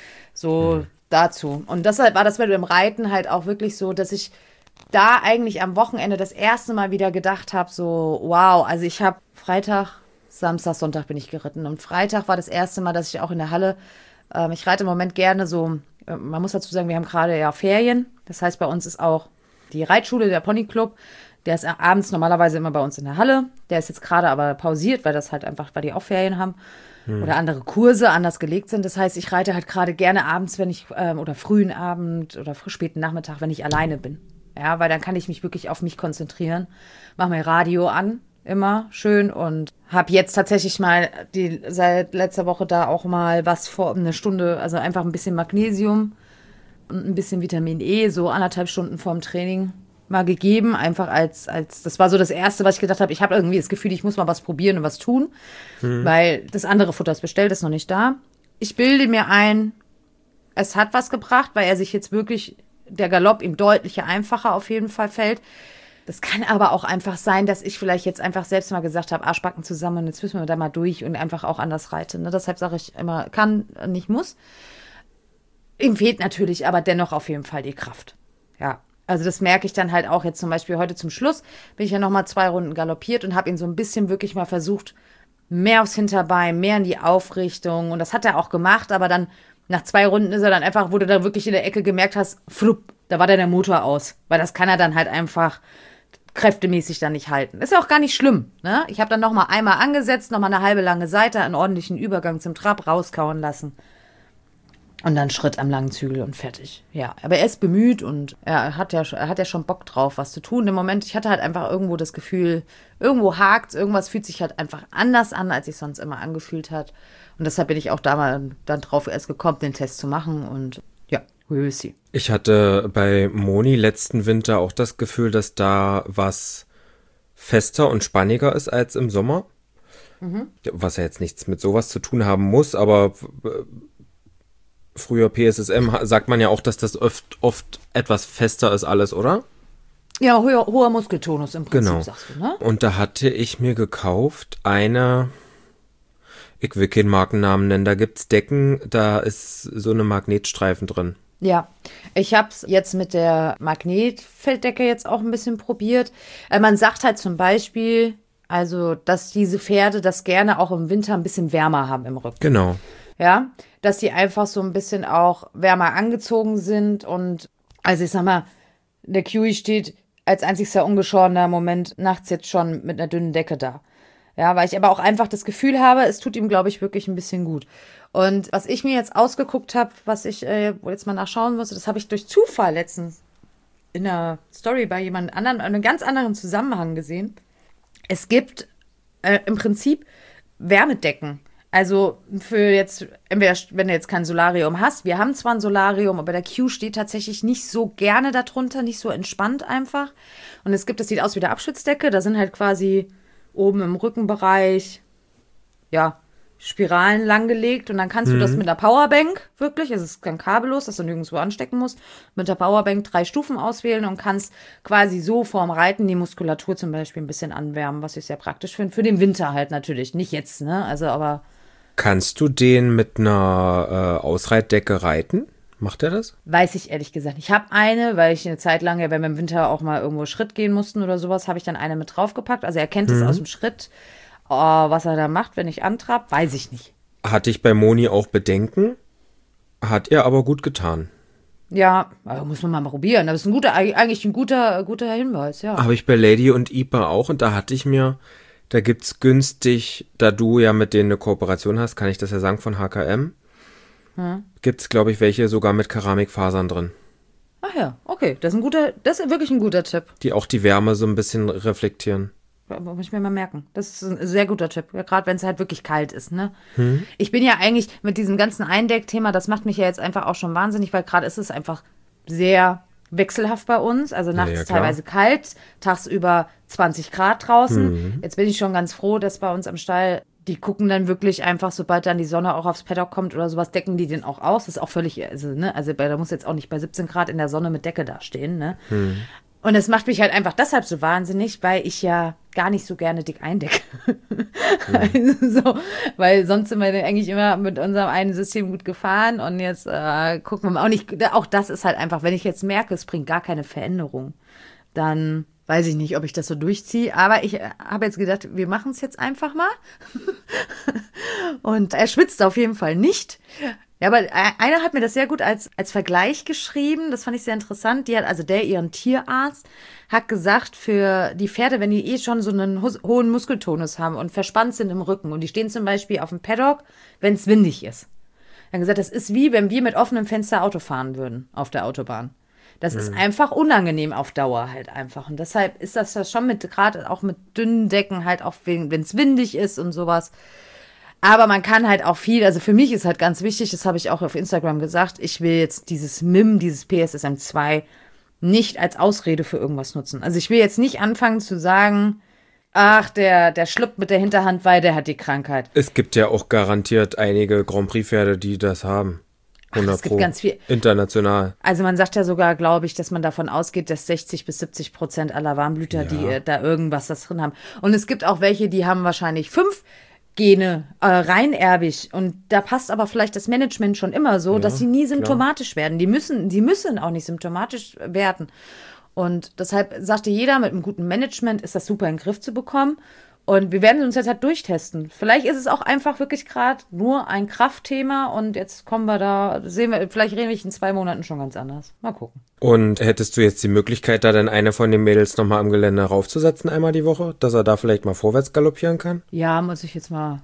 So dazu. Und deshalb war das mit dem Reiten halt auch wirklich so, dass ich da eigentlich am Wochenende das erste Mal wieder gedacht habe, so wow, also ich habe Freitag, Samstag, Sonntag bin ich geritten und Freitag war das erste Mal, dass ich auch in der Halle, ich reite im Moment gerne so, man muss dazu sagen, wir haben gerade ja Ferien, das heißt bei uns ist auch die Reitschule, der Ponyclub, der ist abends normalerweise immer bei uns in der Halle, der ist jetzt gerade aber pausiert, weil das halt einfach, weil die auch Ferien haben. Oder andere Kurse anders gelegt sind. Das heißt, ich reite halt gerade gerne abends, wenn ich, oder frühen Abend oder späten Nachmittag, wenn ich alleine bin. Ja, weil dann kann ich mich wirklich auf mich konzentrieren. Mach mir Radio an, immer schön und habe jetzt tatsächlich mal seit letzter Woche da auch mal was vor eine Stunde, also einfach ein bisschen Magnesium und ein bisschen Vitamin E, so 1,5 Stunden vorm Training mal gegeben, einfach als das war so das Erste, was ich gedacht habe, ich habe irgendwie das Gefühl, ich muss mal was probieren und was tun, weil das andere Futter ist bestellt, ist noch nicht da. Ich bilde mir ein, es hat was gebracht, weil er sich jetzt wirklich, der Galopp ihm deutlich einfacher auf jeden Fall fällt. Das kann aber auch einfach sein, dass ich vielleicht jetzt einfach selbst mal gesagt habe, Arschbacken zusammen und jetzt müssen wir da mal durch und einfach auch anders reiten. Ne? Deshalb sage ich immer, kann, nicht muss. Ihm fehlt natürlich aber dennoch auf jeden Fall die Kraft. Ja. Also das merke ich dann halt auch jetzt zum Beispiel heute zum Schluss, bin ich ja nochmal 2 Runden galoppiert und habe ihn so ein bisschen wirklich mal versucht, mehr aufs Hinterbein, mehr in die Aufrichtung und das hat er auch gemacht, aber dann nach 2 Runden ist er dann einfach, wo du da wirklich in der Ecke gemerkt hast, flupp, da war dann der Motor aus, weil das kann er dann halt einfach kräftemäßig dann nicht halten. Ist ja auch gar nicht schlimm, ne? Ich habe dann nochmal einmal angesetzt, nochmal eine halbe lange Seite, einen ordentlichen Übergang zum Trab rauskauen lassen. Und dann Schritt am langen Zügel und fertig. Ja, aber er ist bemüht und er hat ja schon Bock drauf, was zu tun. Im Moment, ich hatte halt einfach irgendwo das Gefühl, irgendwo hakt's, irgendwas fühlt sich halt einfach anders an, als sich sonst immer angefühlt hat. Und deshalb bin ich auch da mal dann drauf erst gekommen, den Test zu machen und ja, we will see. Ich hatte bei Moni letzten Winter auch das Gefühl, dass da was fester und spanniger ist als im Sommer. Was ja jetzt nichts mit sowas zu tun haben muss, aber früher PSSM sagt man ja auch, dass das oft etwas fester ist alles, oder? Ja, hoher Muskeltonus im Prinzip, genau. Sagst du, ne? Und da hatte ich mir gekauft ich will keinen Markennamen nennen, da gibt's Decken, da ist so eine Magnetstreifen drin. Ja, ich habe es jetzt mit der Magnetfelddecke jetzt auch ein bisschen probiert. Man sagt halt zum Beispiel, also, dass diese Pferde das gerne auch im Winter ein bisschen wärmer haben im Rücken. Genau. Ja, dass die einfach so ein bisschen auch wärmer angezogen sind und, also ich sag mal, der Kiwi steht als einzigster ungeschorener Moment nachts jetzt schon mit einer dünnen Decke da. Ja, weil ich aber auch einfach das Gefühl habe, es tut ihm, glaube ich, wirklich ein bisschen gut. Und was ich mir jetzt ausgeguckt habe, was ich jetzt mal nachschauen musste, das habe ich durch Zufall letztens in einer Story bei jemand anderen, in einem ganz anderen Zusammenhang gesehen. Es gibt im Prinzip Wärmedecken. Also für jetzt, entweder wenn du jetzt kein Solarium hast, wir haben zwar ein Solarium, aber der Q steht tatsächlich nicht so gerne darunter, nicht so entspannt einfach. Und es gibt, das sieht aus wie der Abschutzdecke, da sind halt quasi oben im Rückenbereich, ja, Spiralen langgelegt und dann kannst du das mit einer Powerbank wirklich, es ist kein kabellos, dass du nirgendwo anstecken musst, mit der Powerbank 3 Stufen auswählen und kannst quasi so vorm Reiten die Muskulatur zum Beispiel ein bisschen anwärmen, was ich sehr praktisch finde, für den Winter halt natürlich, nicht jetzt, ne, also aber. Kannst du den mit einer Ausreitdecke reiten? Macht er das? Weiß ich ehrlich gesagt. Ich habe eine, weil ich eine Zeit lang, ja, wenn wir im Winter auch mal irgendwo Schritt gehen mussten oder sowas, habe ich dann eine mit draufgepackt, also er kennt es aus dem Schritt. Oh, was er da macht, wenn ich antrabe, weiß ich nicht. Hatte ich bei Moni auch Bedenken, hat er aber gut getan. Ja, muss man mal probieren. Aber es ist eigentlich ein guter Hinweis, ja. Habe ich bei Lady und Ipa auch und da hatte ich mir, da gibt's günstig, da du ja mit denen eine Kooperation hast, kann ich das ja sagen, von HKM, gibt's, glaube ich, welche sogar mit Keramikfasern drin. Ach ja, okay, das ist wirklich ein guter Tipp. Die auch die Wärme so ein bisschen reflektieren. Muss ich mir mal merken. Das ist ein sehr guter Tipp. Ja, gerade wenn es halt wirklich kalt ist, ne? Ich bin ja eigentlich mit diesem ganzen Eindeckthema, das macht mich ja jetzt einfach auch schon wahnsinnig, weil gerade ist es einfach sehr wechselhaft bei uns. Also nachts Ja, klar. teilweise kalt, tagsüber 20 Grad draußen. Jetzt bin ich schon ganz froh, dass bei uns am Stall, die gucken dann wirklich einfach, sobald dann die Sonne auch aufs Paddock kommt oder sowas, decken die den auch aus. Das ist auch völlig, also da muss jetzt auch nicht bei 17 Grad in der Sonne mit Decke dastehen, ne? Und es macht mich halt einfach deshalb so wahnsinnig, weil ich ja gar nicht so gerne dick eindecke. Also so, weil sonst sind wir eigentlich immer mit unserem einen System gut gefahren und jetzt gucken wir mal auch nicht. Auch das ist halt einfach, wenn ich jetzt merke, es bringt gar keine Veränderung, dann weiß ich nicht, ob ich das so durchziehe. Aber ich habe jetzt gedacht, wir machen es jetzt einfach mal. Und er schwitzt auf jeden Fall nicht. Ja, aber einer hat mir das sehr gut als Vergleich geschrieben. Das fand ich sehr interessant. Ihren Tierarzt, hat gesagt, für die Pferde, wenn die eh schon so einen hohen Muskeltonus haben und verspannt sind im Rücken und die stehen zum Beispiel auf dem Paddock, wenn es windig ist. Er hat gesagt, das ist wie, wenn wir mit offenem Fenster Auto fahren würden auf der Autobahn. Das ist einfach unangenehm auf Dauer halt einfach. Und deshalb ist das schon gerade auch mit dünnen Decken halt auch, wenn es windig ist und sowas. Aber man kann halt auch viel, also für mich ist halt ganz wichtig, das habe ich auch auf Instagram gesagt, ich will jetzt dieses PSSM2 nicht als Ausrede für irgendwas nutzen. Also ich will jetzt nicht anfangen zu sagen, ach, der schluckt mit der Hinterhand, weil der hat die Krankheit. Es gibt ja auch garantiert einige Grand Prix-Pferde, die das haben. 100 es gibt ganz viel. International. Also man sagt ja sogar, glaube ich, dass man davon ausgeht, dass 60-70% aller Warmblüter, die da irgendwas das drin haben. Und es gibt auch welche, die haben wahrscheinlich 5 Gene reinerbig und da passt aber vielleicht das Management schon immer so, dass sie nie symptomatisch werden. Die müssen auch nicht symptomatisch werden. Und deshalb sagte jeder, mit einem guten Management ist das super in den Griff zu bekommen. Und wir werden uns jetzt halt durchtesten. Vielleicht ist es auch einfach wirklich gerade nur ein Kraftthema und jetzt vielleicht reden wir in 2 Monaten schon ganz anders. Mal gucken. Und hättest du jetzt die Möglichkeit, da dann eine von den Mädels nochmal am Gelände raufzusetzen einmal die Woche, dass er da vielleicht mal vorwärts galoppieren kann? Ja, muss ich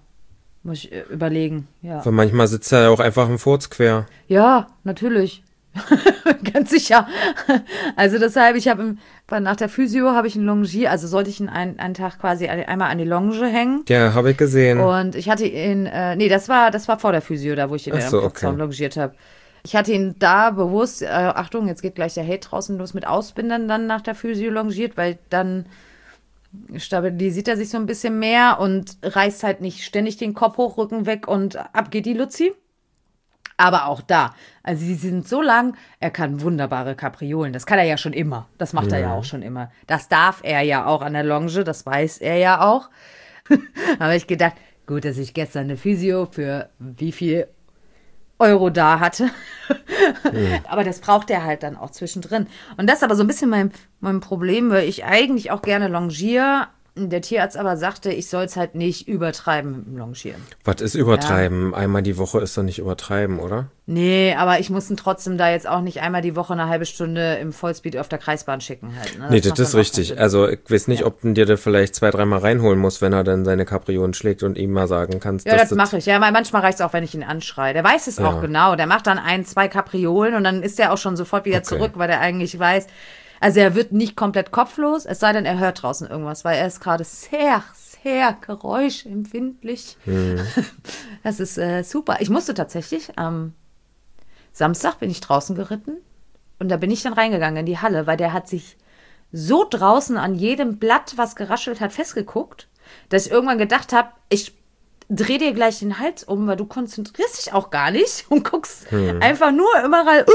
überlegen, ja. Weil manchmal sitzt er ja auch einfach im Furz quer. Ja, natürlich. Ganz sicher. Also deshalb, nach der Physio habe ich einen Longier, also sollte ich ihn einen Tag quasi einmal an die Longe hängen. Ja, habe ich gesehen. Und ich hatte ihn, das war vor der Physio, da wo ich ihn am Kopfzaun longiert habe. Ich hatte ihn da bewusst, Achtung, jetzt geht gleich der Hate draußen los, mit Ausbindern dann nach der Physio longiert, weil dann stabilisiert er sich so ein bisschen mehr und reißt halt nicht ständig den Kopf hoch, Rücken weg und ab geht die Luzi. Aber auch da, also sie sind so lang, er kann wunderbare Kapriolen. Das kann er ja schon immer. Das macht er ja auch schon immer. Das darf er ja auch an der Longe, das weiß er ja auch. Habe ich gedacht, gut, dass ich gestern eine Physio für wie viel Euro da hatte. Aber das braucht er halt dann auch zwischendrin. Und das ist aber so ein bisschen mein Problem, weil ich eigentlich auch gerne longiere. Der Tierarzt aber sagte, ich soll es halt nicht übertreiben mit dem Longieren. Was ist übertreiben? Ja. Einmal die Woche ist doch nicht übertreiben, oder? Nee, aber ich muss ihn trotzdem da jetzt auch nicht einmal die Woche eine halbe Stunde im Vollspeed auf der Kreisbahn schicken halt. Ne? Nee, das ist richtig. Also ich weiß nicht, ob du dir da vielleicht 2-3 Mal reinholen musst, wenn er dann seine Kapriolen schlägt und ihm mal sagen kannst. Ja, das mache ich. Ja, weil manchmal reicht es auch, wenn ich ihn anschreie. Der weiß es auch genau. Der macht dann 1-2 Kapriolen und dann ist er auch schon sofort wieder zurück, weil er eigentlich weiß. Also er wird nicht komplett kopflos, es sei denn, er hört draußen irgendwas, weil er ist gerade sehr, sehr geräuschempfindlich. Das ist super. Ich musste tatsächlich am Samstag bin ich draußen geritten und da bin ich dann reingegangen in die Halle, weil der hat sich so draußen an jedem Blatt, was geraschelt hat, festgeguckt, dass ich irgendwann gedacht habe, ich dreh dir gleich den Hals um, weil du konzentrierst dich auch gar nicht und guckst einfach nur immer rein.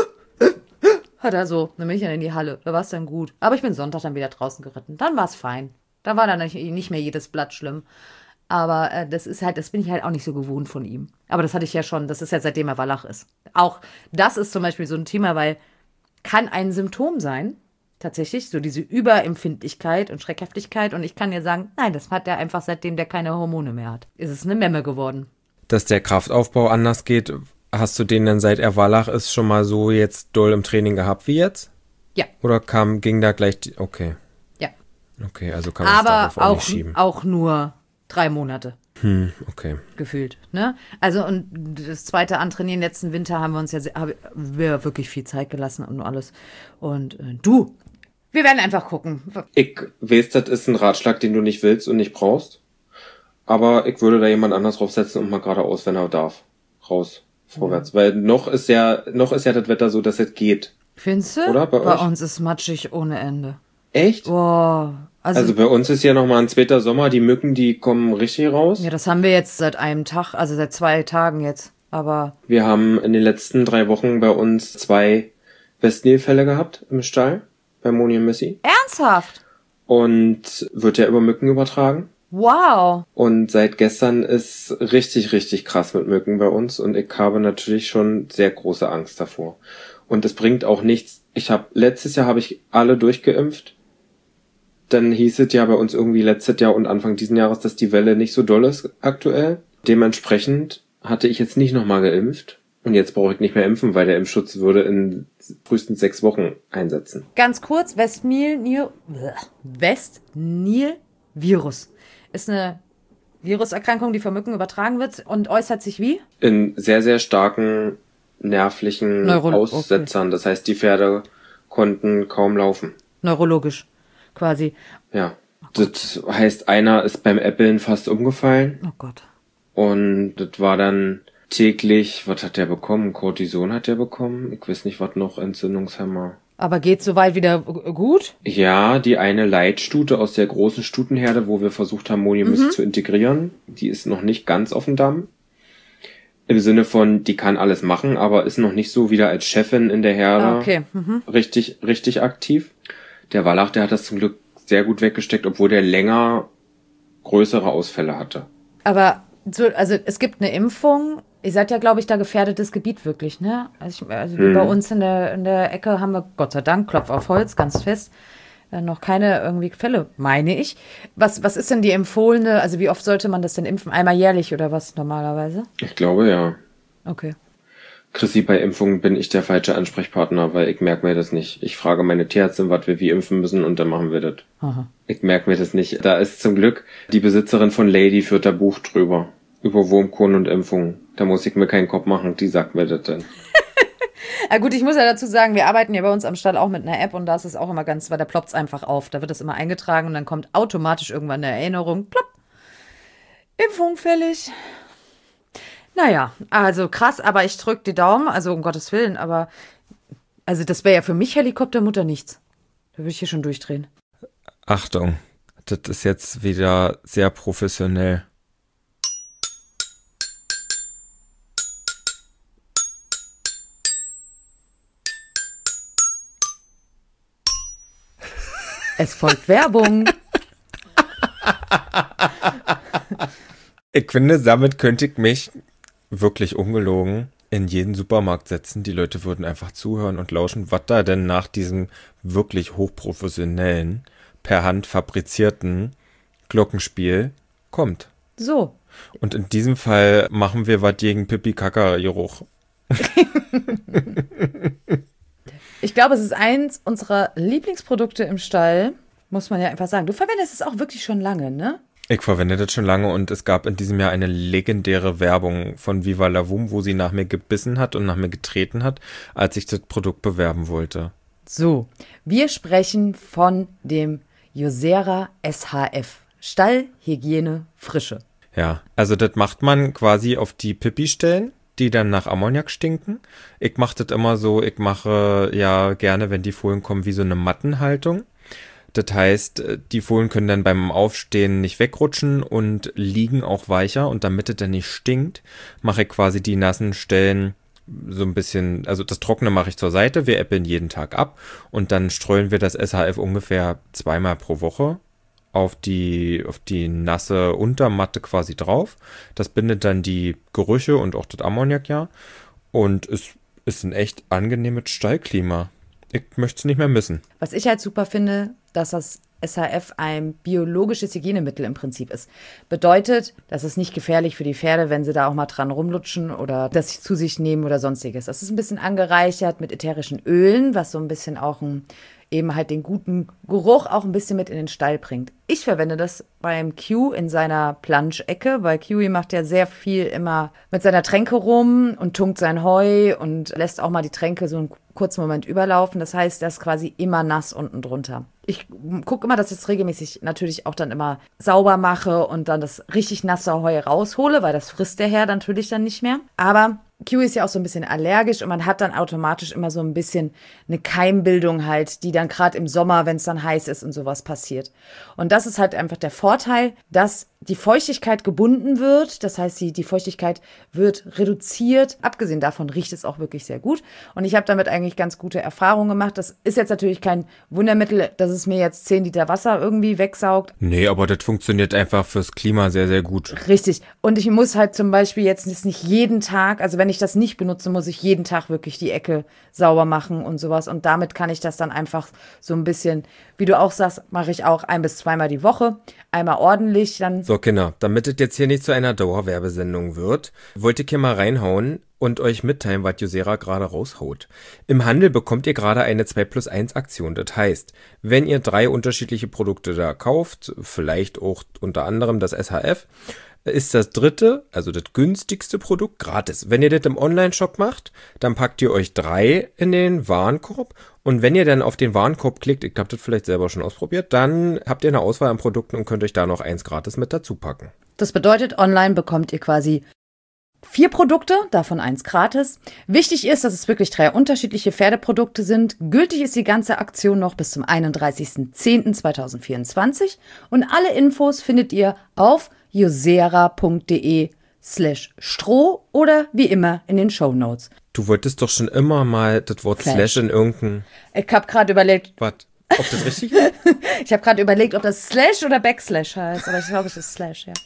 Hat er so, dann bin ich dann in die Halle. Da war es dann gut. Aber ich bin Sonntag dann wieder draußen geritten. Dann war es fein. Da war dann nicht mehr jedes Blatt schlimm. Aber das bin ich halt auch nicht so gewohnt von ihm. Aber das hatte ich ja schon, das ist ja seitdem er Wallach ist. Auch das ist zum Beispiel so ein Thema, weil kann ein Symptom sein, tatsächlich, so diese Überempfindlichkeit und Schreckhaftigkeit. Und ich kann dir sagen, nein, das hat er einfach, seitdem der keine Hormone mehr hat. Ist es eine Memme geworden. Dass der Kraftaufbau anders geht, hast du den dann seit er Wallach ist schon mal so jetzt doll im Training gehabt wie jetzt? Ja. Oder ging da gleich, okay. Ja. Okay, also kann man es darauf auch nicht schieben. Aber auch nur 3 Monate. Okay. Gefühlt, ne? Also und das zweite Antrainieren letzten Winter haben wir uns haben wir wirklich viel Zeit gelassen und alles. Und wir werden einfach gucken. Ich weiß, das ist ein Ratschlag, den du nicht willst und nicht brauchst. Aber ich würde da jemand anders draufsetzen und mal geradeaus, wenn er darf. Raus, vorwärts. Weil noch ist ja das Wetter so, dass es geht. Findest du? Oder bei euch? Uns ist matschig ohne Ende. Echt? Boah. Also bei uns ist ja noch mal ein zweiter Sommer, die Mücken, die kommen richtig raus. Ja, das haben wir jetzt seit einem Tag, also seit 2 Tagen jetzt. Aber wir haben in den letzten 3 Wochen bei uns 2 Westnilfälle gehabt im Stall, bei Moni und Missy. Ernsthaft? Und wird ja über Mücken übertragen. Wow. Und seit gestern ist richtig, richtig krass mit Mücken bei uns und ich habe natürlich schon sehr große Angst davor. Und es bringt auch nichts. Letztes Jahr habe ich alle durchgeimpft. Dann hieß es ja bei uns irgendwie letztes Jahr und Anfang diesen Jahres, dass die Welle nicht so doll ist aktuell. Dementsprechend hatte ich jetzt nicht nochmal geimpft. Und jetzt brauche ich nicht mehr impfen, weil der Impfschutz würde in frühestens 6 Wochen einsetzen. Ganz kurz, Westnil-Virus ist eine Viruserkrankung, die von Mücken übertragen wird und äußert sich wie? In sehr, sehr starken nervlichen Aussetzern. Okay. Das heißt, die Pferde konnten kaum laufen. Neurologisch. Quasi. Ja. Das heißt, einer ist beim Äppeln fast umgefallen. Oh Gott. Und das war dann täglich, was hat der bekommen? Cortison hat der bekommen. Ich weiß nicht, was noch, Entzündungshemmer. Aber geht's soweit wieder gut? Ja, die eine Leitstute aus der großen Stutenherde, wo wir versucht haben, Moni und Missy zu integrieren, die ist noch nicht ganz auf dem Damm. Im Sinne von, die kann alles machen, aber ist noch nicht so wieder als Chefin in der Herde richtig, richtig aktiv. Der Wallach, der hat das zum Glück sehr gut weggesteckt, obwohl der länger größere Ausfälle hatte. Aber also es gibt eine Impfung. Ihr seid ja, glaube ich, da gefährdetes Gebiet wirklich, ne? Also wie bei uns in der Ecke haben wir, Gott sei Dank, Klopf auf Holz, ganz fest, noch keine irgendwie Fälle, meine ich. Was ist denn die empfohlene, also wie oft sollte man das denn impfen? Einmal jährlich oder was normalerweise? Ich glaube, ja. Okay. Chrissy, bei Impfungen bin ich der falsche Ansprechpartner, weil ich merke mir das nicht. Ich frage meine Tierärztin, was wir wie impfen müssen und dann machen wir das. Aha. Ich merke mir das nicht. Da ist zum Glück die Besitzerin von Lady führt da Buch drüber. Über Wurmkuren und Impfungen. Da muss ich mir keinen Kopf machen, die sagt mir das dann. Ja gut, ich muss ja dazu sagen, wir arbeiten ja bei uns am Stall auch mit einer App und da ist es auch immer weil da ploppt's einfach auf. Da wird es immer eingetragen und dann kommt automatisch irgendwann eine Erinnerung. Plopp. Impfung fällig. Naja, also krass, aber ich drück die Daumen, also um Gottes Willen, aber also das wäre ja für mich Helikoptermutter nichts. Da würde ich hier schon durchdrehen. Achtung, das ist jetzt wieder sehr professionell. Es folgt Werbung. Ich finde, damit könnte ich mich wirklich ungelogen in jeden Supermarkt setzen. Die Leute würden einfach zuhören und lauschen, was da denn nach diesem wirklich hochprofessionellen, per Hand fabrizierten Glockenspiel kommt. So. Und in diesem Fall machen wir was gegen Pipi-Kaka-Geruch. Ich glaube, es ist eins unserer Lieblingsprodukte im Stall, muss man ja einfach sagen. Du verwendest es auch wirklich schon lange, ne? Ich verwende das schon lange und es gab in diesem Jahr eine legendäre Werbung von Viva la Voom, wo sie nach mir gebissen hat und nach mir getreten hat, als ich das Produkt bewerben wollte. So, wir sprechen von dem Josera SHF. Stallhygiene Frische. Ja, also das macht man quasi auf die Pipi-Stellen, die dann nach Ammoniak stinken. Ich mache das immer so, ich mache ja gerne, wenn die Fohlen kommen, wie so eine Mattenhaltung. Das heißt, die Fohlen können dann beim Aufstehen nicht wegrutschen und liegen auch weicher. Und damit es dann nicht stinkt, mache ich quasi die nassen Stellen so ein bisschen, also das Trockene mache ich zur Seite, wir äppeln jeden Tag ab und dann streuen wir das SHF ungefähr 2-mal pro Woche auf die nasse Untermatte quasi drauf. Das bindet dann die Gerüche und auch das Ammoniak ja. Und es ist ein echt angenehmes Stallklima. Ich möchte es nicht mehr missen. Was ich halt super finde, dass das SHF ein biologisches Hygienemittel im Prinzip ist. Bedeutet, das ist nicht gefährlich für die Pferde, wenn sie da auch mal dran rumlutschen oder das zu sich nehmen oder sonstiges. Das ist ein bisschen angereichert mit ätherischen Ölen, was so ein bisschen auch eben halt den guten Geruch auch ein bisschen mit in den Stall bringt. Ich verwende das beim Q in seiner Planschecke, weil Kiwi macht ja sehr viel immer mit seiner Tränke rum und tunkt sein Heu und lässt auch mal die Tränke so einen kurzen Moment überlaufen. Das heißt, er ist quasi immer nass unten drunter. Ich gucke immer, dass ich es regelmäßig natürlich auch dann immer sauber mache und dann das richtig nasse Heu raushole, weil das frisst der Herr natürlich dann nicht mehr. Aber Kiwi ist ja auch so ein bisschen allergisch und man hat dann automatisch immer so ein bisschen eine Keimbildung halt, die dann gerade im Sommer, wenn es dann heiß ist und sowas passiert. Und das ist halt einfach der Vorteil, dass die Feuchtigkeit gebunden wird. Das heißt, die Feuchtigkeit wird reduziert. Abgesehen davon riecht es auch wirklich sehr gut. Und ich habe damit eigentlich ganz gute Erfahrungen gemacht. Das ist jetzt natürlich kein Wundermittel, dass es mir jetzt 10 Liter Wasser irgendwie wegsaugt. Nee, aber das funktioniert einfach fürs Klima sehr, sehr gut. Richtig. Und ich muss halt zum Beispiel jetzt nicht jeden Tag, also wenn ich das nicht benutze, muss ich jeden Tag wirklich die Ecke sauber machen und sowas. Und damit kann ich das dann einfach so ein bisschen, wie du auch sagst, mache ich auch 1- bis 2-mal die Woche. Einmal ordentlich, dann... So, Kinder, damit es jetzt hier nicht zu einer Dauerwerbesendung wird, wollte ich hier mal reinhauen und euch mitteilen, was Jussera gerade raushaut. Im Handel bekommt ihr gerade eine 2+1 Aktion. Das heißt, wenn ihr 3 unterschiedliche Produkte da kauft, vielleicht auch unter anderem das SHF, ist das dritte, also das günstigste Produkt, gratis. Wenn ihr das im Online-Shop macht, dann packt ihr euch 3 in den Warenkorb und wenn ihr dann auf den Warenkorb klickt, ich habe das vielleicht selber schon ausprobiert, dann habt ihr eine Auswahl an Produkten und könnt euch da noch 1 gratis mit dazu packen. Das bedeutet, online bekommt ihr quasi 4 Produkte, davon 1 gratis. Wichtig ist, dass es wirklich 3 unterschiedliche Pferdeprodukte sind. Gültig ist die ganze Aktion noch bis zum 31.10.2024 und alle Infos findet ihr auf jussera.de/stroh oder wie immer in den Shownotes. Du wolltest doch schon immer mal das Wort Slash in irgendein... Ich habe gerade überlegt... Was? Ob das richtig ist? Ich habe gerade überlegt, ob das Slash oder Backslash heißt, aber ich glaube, es ist Slash, ja.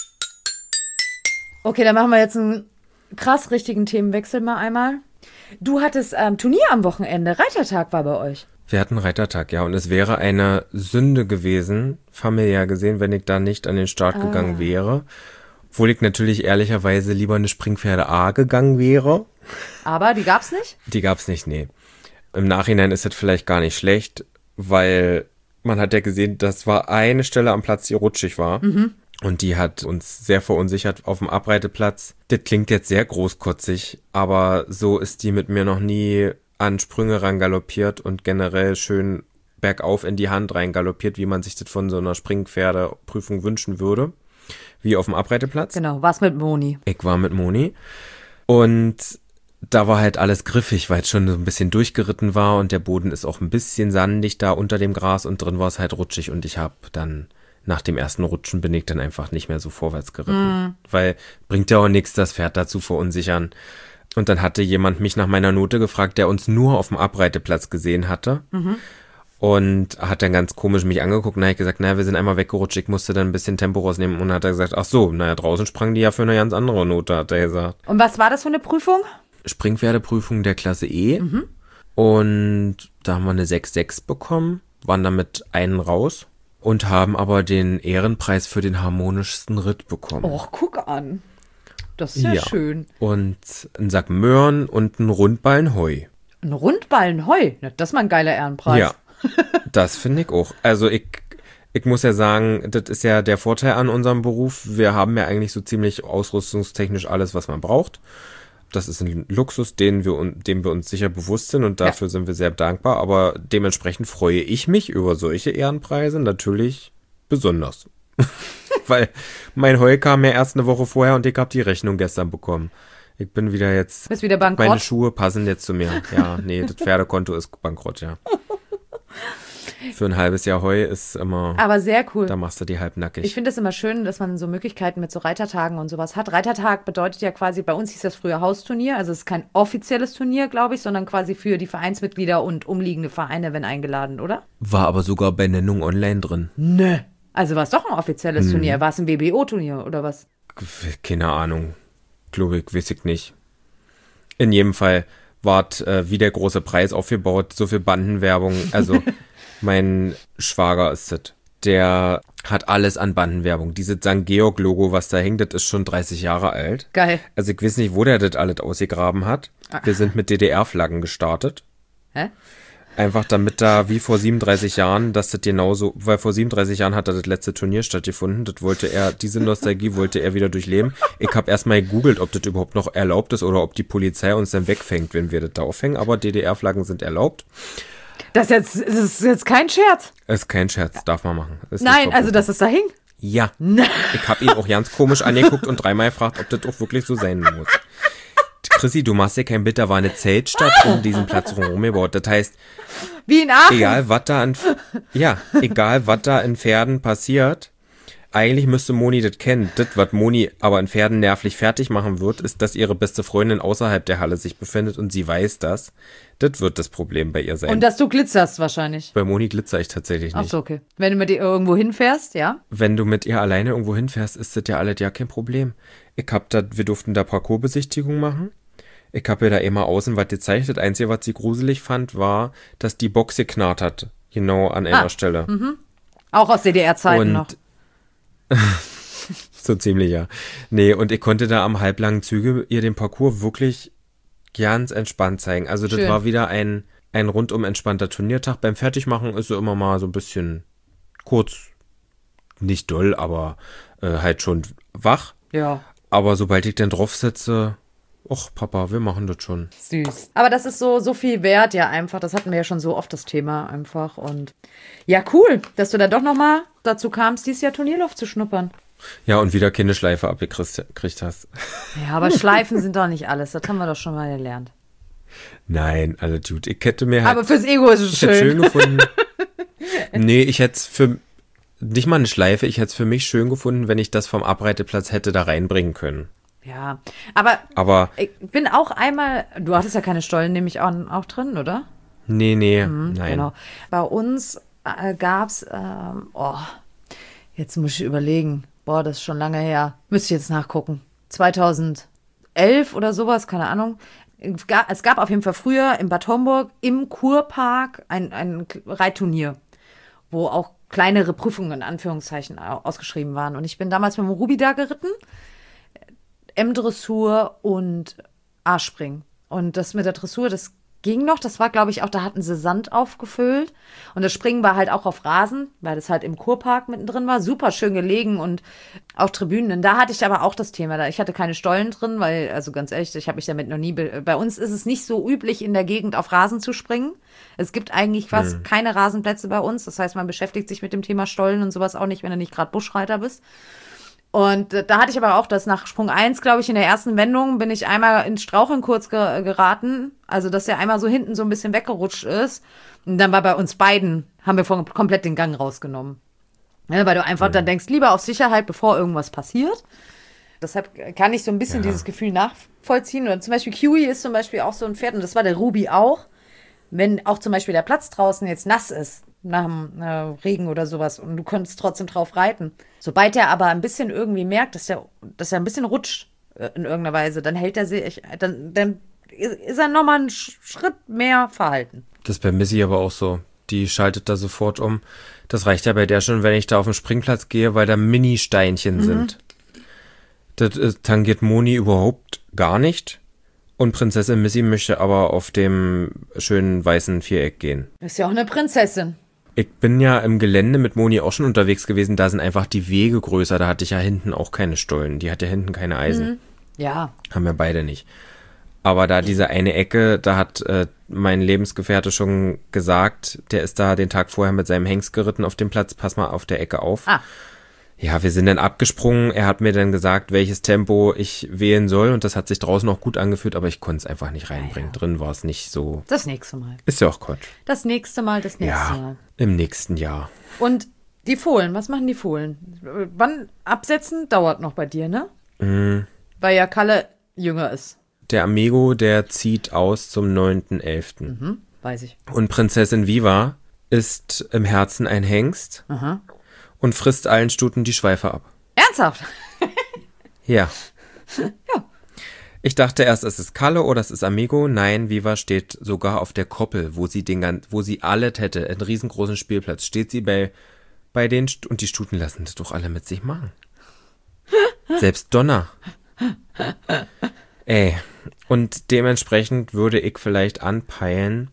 Okay, dann machen wir jetzt einen krass richtigen Themenwechsel mal einmal. Du hattest Turnier am Wochenende. Reitertag war bei euch. Wir hatten Reitertag, ja. Und es wäre eine Sünde gewesen, familiär gesehen, wenn ich da nicht an den Start gegangen wäre. Obwohl ich natürlich ehrlicherweise lieber eine Springpferde A gegangen wäre. Aber die gab's nicht? Die gab's nicht, nee. Im Nachhinein ist das vielleicht gar nicht schlecht, weil man hat ja gesehen, das war eine Stelle am Platz, die rutschig war. Mhm. Und die hat uns sehr verunsichert auf dem Abreiteplatz. Das klingt jetzt sehr großkotzig, aber so ist die mit mir noch nie an Sprünge rangaloppiert und generell schön bergauf in die Hand reingaloppiert, wie man sich das von so einer Springpferdeprüfung wünschen würde. Wie auf dem Abreiteplatz. Genau, war's mit Moni. Ich war mit Moni. Und da war halt alles griffig, weil es schon so ein bisschen durchgeritten war und der Boden ist auch ein bisschen sandig da unter dem Gras und drin war es halt rutschig und ich habe dann nach dem ersten Rutschen bin ich dann einfach nicht mehr so vorwärts geritten. Weil bringt ja auch nichts, das Pferd da zu verunsichern. Und dann hatte jemand mich nach meiner Note gefragt, der uns nur auf dem Abreiteplatz gesehen hatte. Mhm. Und hat dann ganz komisch mich angeguckt und dann habe ich gesagt, naja, wir sind einmal weggerutscht, ich musste dann ein bisschen Tempo rausnehmen. Und dann hat er gesagt, ach so, naja, draußen sprang die ja für eine ganz andere Note, hat er gesagt. Und was war das für eine Prüfung? Springpferdeprüfung der Klasse E. Mhm. Und da haben wir eine 6,6 bekommen, waren damit einen raus. Und haben aber den Ehrenpreis für den harmonischsten Ritt bekommen. Och, guck an. Das ist ja schön. Und ein Sack Möhren und ein Rundballen Heu. Ein Rundballen Heu? Das ist mal ein geiler Ehrenpreis. Ja, das finde ich auch. Also ich muss ja sagen, das ist ja der Vorteil an unserem Beruf. Wir haben ja eigentlich so ziemlich ausrüstungstechnisch alles, was man braucht. Das ist ein Luxus, dem wir uns sicher bewusst sind und dafür sind wir sehr dankbar. Aber dementsprechend freue ich mich über solche Ehrenpreise natürlich besonders. Weil mein Heu kam ja erst eine Woche vorher und ich habe die Rechnung gestern bekommen. Ich bin wieder jetzt... Bist wieder bankrott? Meine Schuhe passen jetzt zu mir. Ja, nee, das Pferdekonto ist bankrott, ja. Für ein halbes Jahr Heu ist immer... Aber sehr cool. Da machst du die halbnackig. Ich finde es immer schön, dass man so Möglichkeiten mit so Reitertagen und sowas hat. Reitertag bedeutet ja quasi, bei uns hieß das früher Hausturnier. Also es ist kein offizielles Turnier, glaube ich, sondern quasi für die Vereinsmitglieder und umliegende Vereine, wenn eingeladen, oder? War aber sogar bei Nennung online drin. Nö. Also war es doch ein offizielles Turnier. War es ein WBO-Turnier oder was? Keine Ahnung. Glaube ich, weiß ich nicht. In jedem Fall ward wie der große Preis aufgebaut, so viel Bandenwerbung. Also mein Schwager ist das. Der hat alles an Bandenwerbung. Dieses St. Georg-Logo, was da hängt, das ist schon 30 Jahre alt. Geil. Also ich weiß nicht, wo der das alles ausgegraben hat. Wir sind mit DDR-Flaggen gestartet. Hä? Einfach damit da, wie vor 37 Jahren, dass das genauso, weil vor 37 Jahren hat da das letzte Turnier stattgefunden. Das wollte er, diese Nostalgie wollte er wieder durchleben. Ich habe erstmal gegoogelt, ob das überhaupt noch erlaubt ist oder ob die Polizei uns dann wegfängt, wenn wir das da aufhängen. Aber DDR-Flaggen sind erlaubt. Das ist jetzt kein Scherz. Ist kein Scherz, darf man machen. Ist Nein, also dass es da hing? Ja. Nein. Ich habe ihn auch ganz komisch angeguckt und dreimal gefragt, ob das auch wirklich so sein muss. Chrissy, du machst ja kein Bild, da war eine Zeltstadt um diesen Platz rumgebaut. Das heißt, wie in Aachen. Egal, was da in Pferden passiert, eigentlich müsste Moni das kennen. Das, was Moni aber in Pferden nervlich fertig machen wird, ist, dass ihre beste Freundin außerhalb der Halle sich befindet und sie weiß das. Das wird das Problem bei ihr sein. Und dass du glitzerst wahrscheinlich. Bei Moni glitzer ich tatsächlich nicht. Ach so, okay. Wenn du mit ihr irgendwo hinfährst, ja? Wenn du mit ihr alleine irgendwo hinfährst, ist das ja alles ja kein Problem. Wir durften da Parcoursbesichtigung machen. Ich habe ihr da immer außen was gezeigt. Das Einzige, was sie gruselig fand, war, dass die Box geknarrt hat. Genau an einer Stelle. Mhm. Auch aus DDR-Zeiten noch. So ziemlich, ja. Nee, und ich konnte da am halblangen Züge ihr den Parcours wirklich ganz entspannt zeigen. Also das war wieder ein rundum entspannter Turniertag. Beim Fertigmachen ist sie immer mal so ein bisschen kurz, nicht doll, aber halt schon wach. Ja. Aber sobald ich dann drauf sitze, ach Papa, wir machen das schon. Süß. Aber das ist so viel wert, ja einfach. Das hatten wir ja schon so oft, das Thema einfach. Und ja, cool, dass du da doch nochmal dazu kamst, dieses Jahr Turnierluft zu schnuppern. Ja, und wieder keine Schleife abgekriegt hast. Ja, aber Schleifen sind doch nicht alles. Das haben wir doch schon mal gelernt. Nein, also gut, ich hätte mir halt... Aber fürs Ego ist es schön. Ich hätte schön gefunden. Nee, ich hätte es für... Nicht mal eine Schleife, ich hätte es für mich schön gefunden, wenn ich das vom Abreiteplatz hätte da reinbringen können. Ja, aber ich bin auch einmal... Du hattest ja keine Stollen, nehme ich auch drin, oder? Nee, nein. Genau. Bei uns gab es... jetzt muss ich überlegen. Boah, das ist schon lange her. Müsste ich jetzt nachgucken. 2011 oder sowas, keine Ahnung. Es gab auf jeden Fall früher in Bad Homburg im Kurpark ein Reitturnier, wo auch kleinere Prüfungen in Anführungszeichen ausgeschrieben waren. Und ich bin damals mit dem Ruby da geritten, M-Dressur und A-Springen. Und das mit der Dressur, das ging noch. Das war, glaube ich, auch, da hatten sie Sand aufgefüllt. Und das Springen war halt auch auf Rasen, weil das halt im Kurpark mittendrin war. Super schön gelegen und auch Tribünen. Und da hatte ich aber auch das Thema. Ich hatte keine Stollen drin, weil, also ganz ehrlich, ich habe mich damit noch nie... Bei uns ist es nicht so üblich, in der Gegend auf Rasen zu springen. Es gibt eigentlich fast keine Rasenplätze bei uns. Das heißt, man beschäftigt sich mit dem Thema Stollen und sowas auch nicht, wenn du nicht gerade Buschreiter bist. Und da hatte ich aber auch das nach Sprung 1, glaube ich, in der ersten Wendung bin ich einmal ins Straucheln kurz geraten. Also, dass der einmal so hinten so ein bisschen weggerutscht ist. Und dann war bei uns beiden, haben wir komplett den Gang rausgenommen. Ja, weil du einfach dann denkst, lieber auf Sicherheit, bevor irgendwas passiert. Deshalb kann ich so ein bisschen dieses Gefühl nachvollziehen. Oder zum Beispiel Kiwi ist zum Beispiel auch so ein Pferd, und das war der Ruby auch. Wenn auch zum Beispiel der Platz draußen jetzt nass ist, nach dem Regen oder sowas, und du könntest trotzdem drauf reiten. Sobald er aber ein bisschen irgendwie merkt, dass er ein bisschen rutscht in irgendeiner Weise, dann hält er sich, dann ist er nochmal einen Schritt mehr verhalten. Das ist bei Missy aber auch so. Die schaltet da sofort um. Das reicht ja bei der schon, wenn ich da auf den Springplatz gehe, weil da Mini-Steinchen sind. Das tangiert Moni überhaupt gar nicht. Und Prinzessin Missy möchte aber auf dem schönen weißen Viereck gehen. Ist ja auch eine Prinzessin. Ich bin ja im Gelände mit Moni auch schon unterwegs gewesen. Da sind einfach die Wege größer. Da hatte ich ja hinten auch keine Stollen. Die hat ja hinten keine Eisen. Ja. Haben wir beide nicht. Aber da diese eine Ecke, da hat mein Lebensgefährte schon gesagt, der ist da den Tag vorher mit seinem Hengst geritten auf dem Platz. Pass mal auf der Ecke auf. Ja, wir sind dann abgesprungen. Er hat mir dann gesagt, welches Tempo ich wählen soll. Und das hat sich draußen auch gut angefühlt, aber ich konnte es einfach nicht reinbringen. Ja. Drin war es nicht so. Das nächste Mal. Ist ja auch Quatsch. Das nächste Mal. Ja, im nächsten Jahr. Und die Fohlen, was machen die Fohlen? Wann absetzen? Dauert noch bei dir, ne? Weil ja Kalle jünger ist. Der Amigo, der zieht aus zum 9.11. Weiß ich. Und Prinzessin Viva ist im Herzen ein Hengst. Und frisst allen Stuten die Schweife ab. Ernsthaft? Ja. Ja. Ich dachte erst, es ist Kalle oder es ist Amigo. Nein, Viva steht sogar auf der Koppel, wo sie alles hätte, einen riesengroßen Spielplatz. Steht sie bei denen und die Stuten lassen das doch alle mit sich machen. Selbst Donna. Ey, und dementsprechend würde ich vielleicht anpeilen,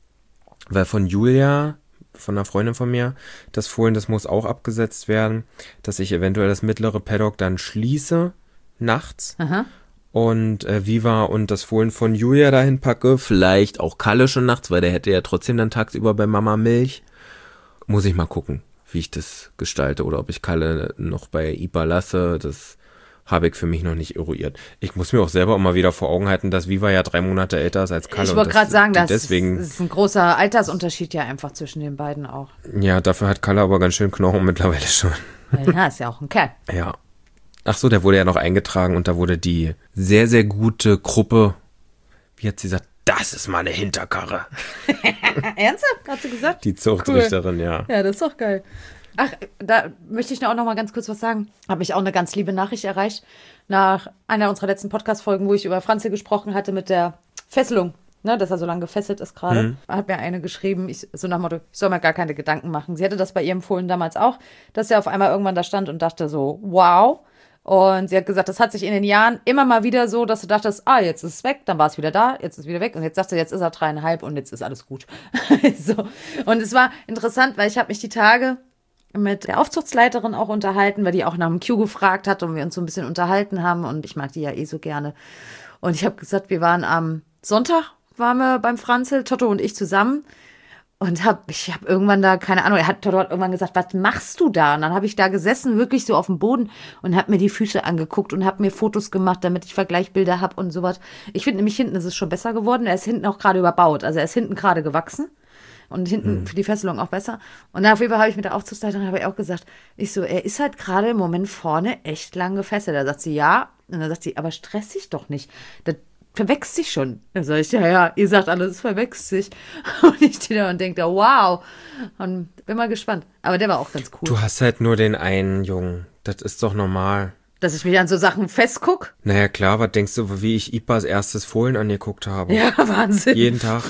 weil von Julia, von einer Freundin von mir, das Fohlen, das muss auch abgesetzt werden, dass ich eventuell das mittlere Paddock dann schließe, nachts. Aha. Und Viva und das Fohlen von Julia dahin packe, vielleicht auch Kalle schon nachts, weil der hätte ja trotzdem dann tagsüber bei Mama Milch. Muss ich mal gucken, wie ich das gestalte oder ob ich Kalle noch bei IPA lasse, das habe ich für mich noch nicht eruiert. Ich muss mir auch selber immer wieder vor Augen halten, dass Viva ja 3 Monate älter ist als Kalle. Ich wollte gerade sagen, deswegen, das ist ein großer Altersunterschied ja einfach zwischen den beiden auch. Ja, dafür hat Kalle aber ganz schön Knochen mittlerweile schon. Ja, ist ja auch ein Kerl. Ja. Ach so, der wurde ja noch eingetragen und da wurde die sehr, sehr gute Gruppe, wie hat sie gesagt, das ist mal eine Hinterkarre. Ernsthaft? Hast du gesagt? Die Zuchtrichterin, cool. Ja. Ja, das ist doch geil. Ach, da möchte ich auch noch mal ganz kurz was sagen. Habe ich auch eine ganz liebe Nachricht erreicht nach einer unserer letzten Podcast-Folgen, wo ich über Franzi gesprochen hatte mit der Fesselung, ne, dass er so lange gefesselt ist gerade. Hat mir eine geschrieben, so nach dem Motto, ich soll mir gar keine Gedanken machen. Sie hatte das bei ihrem Fohlen damals auch, dass er auf einmal irgendwann da stand und dachte so, wow. Und sie hat gesagt, das hat sich in den Jahren immer mal wieder so, dass du dachtest, jetzt ist es weg, dann war es wieder da, jetzt ist es wieder weg. Und jetzt sagte jetzt ist er 3,5 und jetzt ist alles gut. So. Und es war interessant, weil ich habe mich die Tage mit der Aufzuchtsleiterin auch unterhalten, weil die auch nach dem Q gefragt hat und wir uns so ein bisschen unterhalten haben und ich mag die ja so gerne. Und ich habe gesagt, wir waren am Sonntag, waren wir beim Franzl, Toto und ich zusammen und ich habe irgendwann da, keine Ahnung, Toto hat irgendwann gesagt, was machst du da? Und dann habe ich da gesessen, wirklich so auf dem Boden und habe mir die Füße angeguckt und habe mir Fotos gemacht, damit ich Vergleichsbilder habe und sowas. Ich finde nämlich hinten ist es schon besser geworden, er ist hinten auch gerade überbaut, also er ist hinten gerade gewachsen. Und hinten für die Fesselung auch besser. Und auf jeden Fall habe ich mit der Aufzugsleiterin auch gesagt, er ist halt gerade im Moment vorne echt lang gefesselt. Da sagt sie, ja. Und dann sagt sie, aber stress dich doch nicht. Das verwechselt sich schon. Dann sage ich, ja, ihr sagt alles, es verwechselt sich. Und ich stehe da und denke, wow. Und bin mal gespannt. Aber der war auch ganz cool. Du hast halt nur den einen Jungen. Das ist doch normal. Dass ich mich an so Sachen festguck? Naja, klar, was denkst du, wie ich Ipas erstes Fohlen angeguckt habe? Ja, Wahnsinn. Jeden Tag.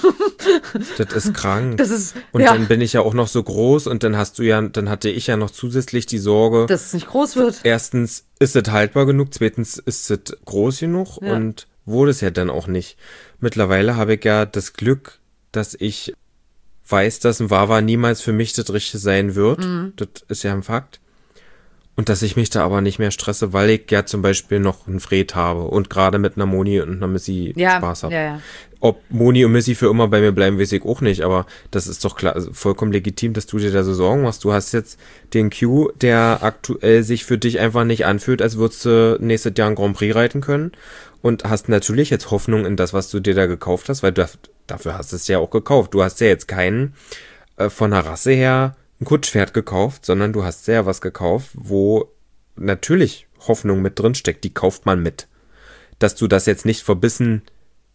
Das ist krank. Und ja. Dann bin ich ja auch noch so groß und dann hatte ich ja noch zusätzlich die Sorge, dass es nicht groß wird. Erstens, ist es haltbar genug? Zweitens, ist es groß genug? Ja. Und wurde es ja dann auch nicht. Mittlerweile habe ich ja das Glück, dass ich weiß, dass ein Wawa niemals für mich das Richtige sein wird. Das ist ja ein Fakt. Und dass ich mich da aber nicht mehr stresse, weil ich ja zum Beispiel noch einen Fred habe und gerade mit einer Moni und einer Missy Spaß habe. Ja. Ob Moni und Missy für immer bei mir bleiben, weiß ich auch nicht, aber das ist doch klar, vollkommen legitim, dass du dir da so Sorgen machst. Du hast jetzt den Q, der aktuell sich für dich einfach nicht anfühlt, als würdest du nächstes Jahr einen Grand Prix reiten können und hast natürlich jetzt Hoffnung in das, was du dir da gekauft hast, weil dafür hast du es ja auch gekauft. Du hast ja jetzt keinen von der Rasse her ein Kutschpferd gekauft, sondern du hast ja was gekauft, wo natürlich Hoffnung mit drin steckt. Die kauft man mit. Dass du das jetzt nicht verbissen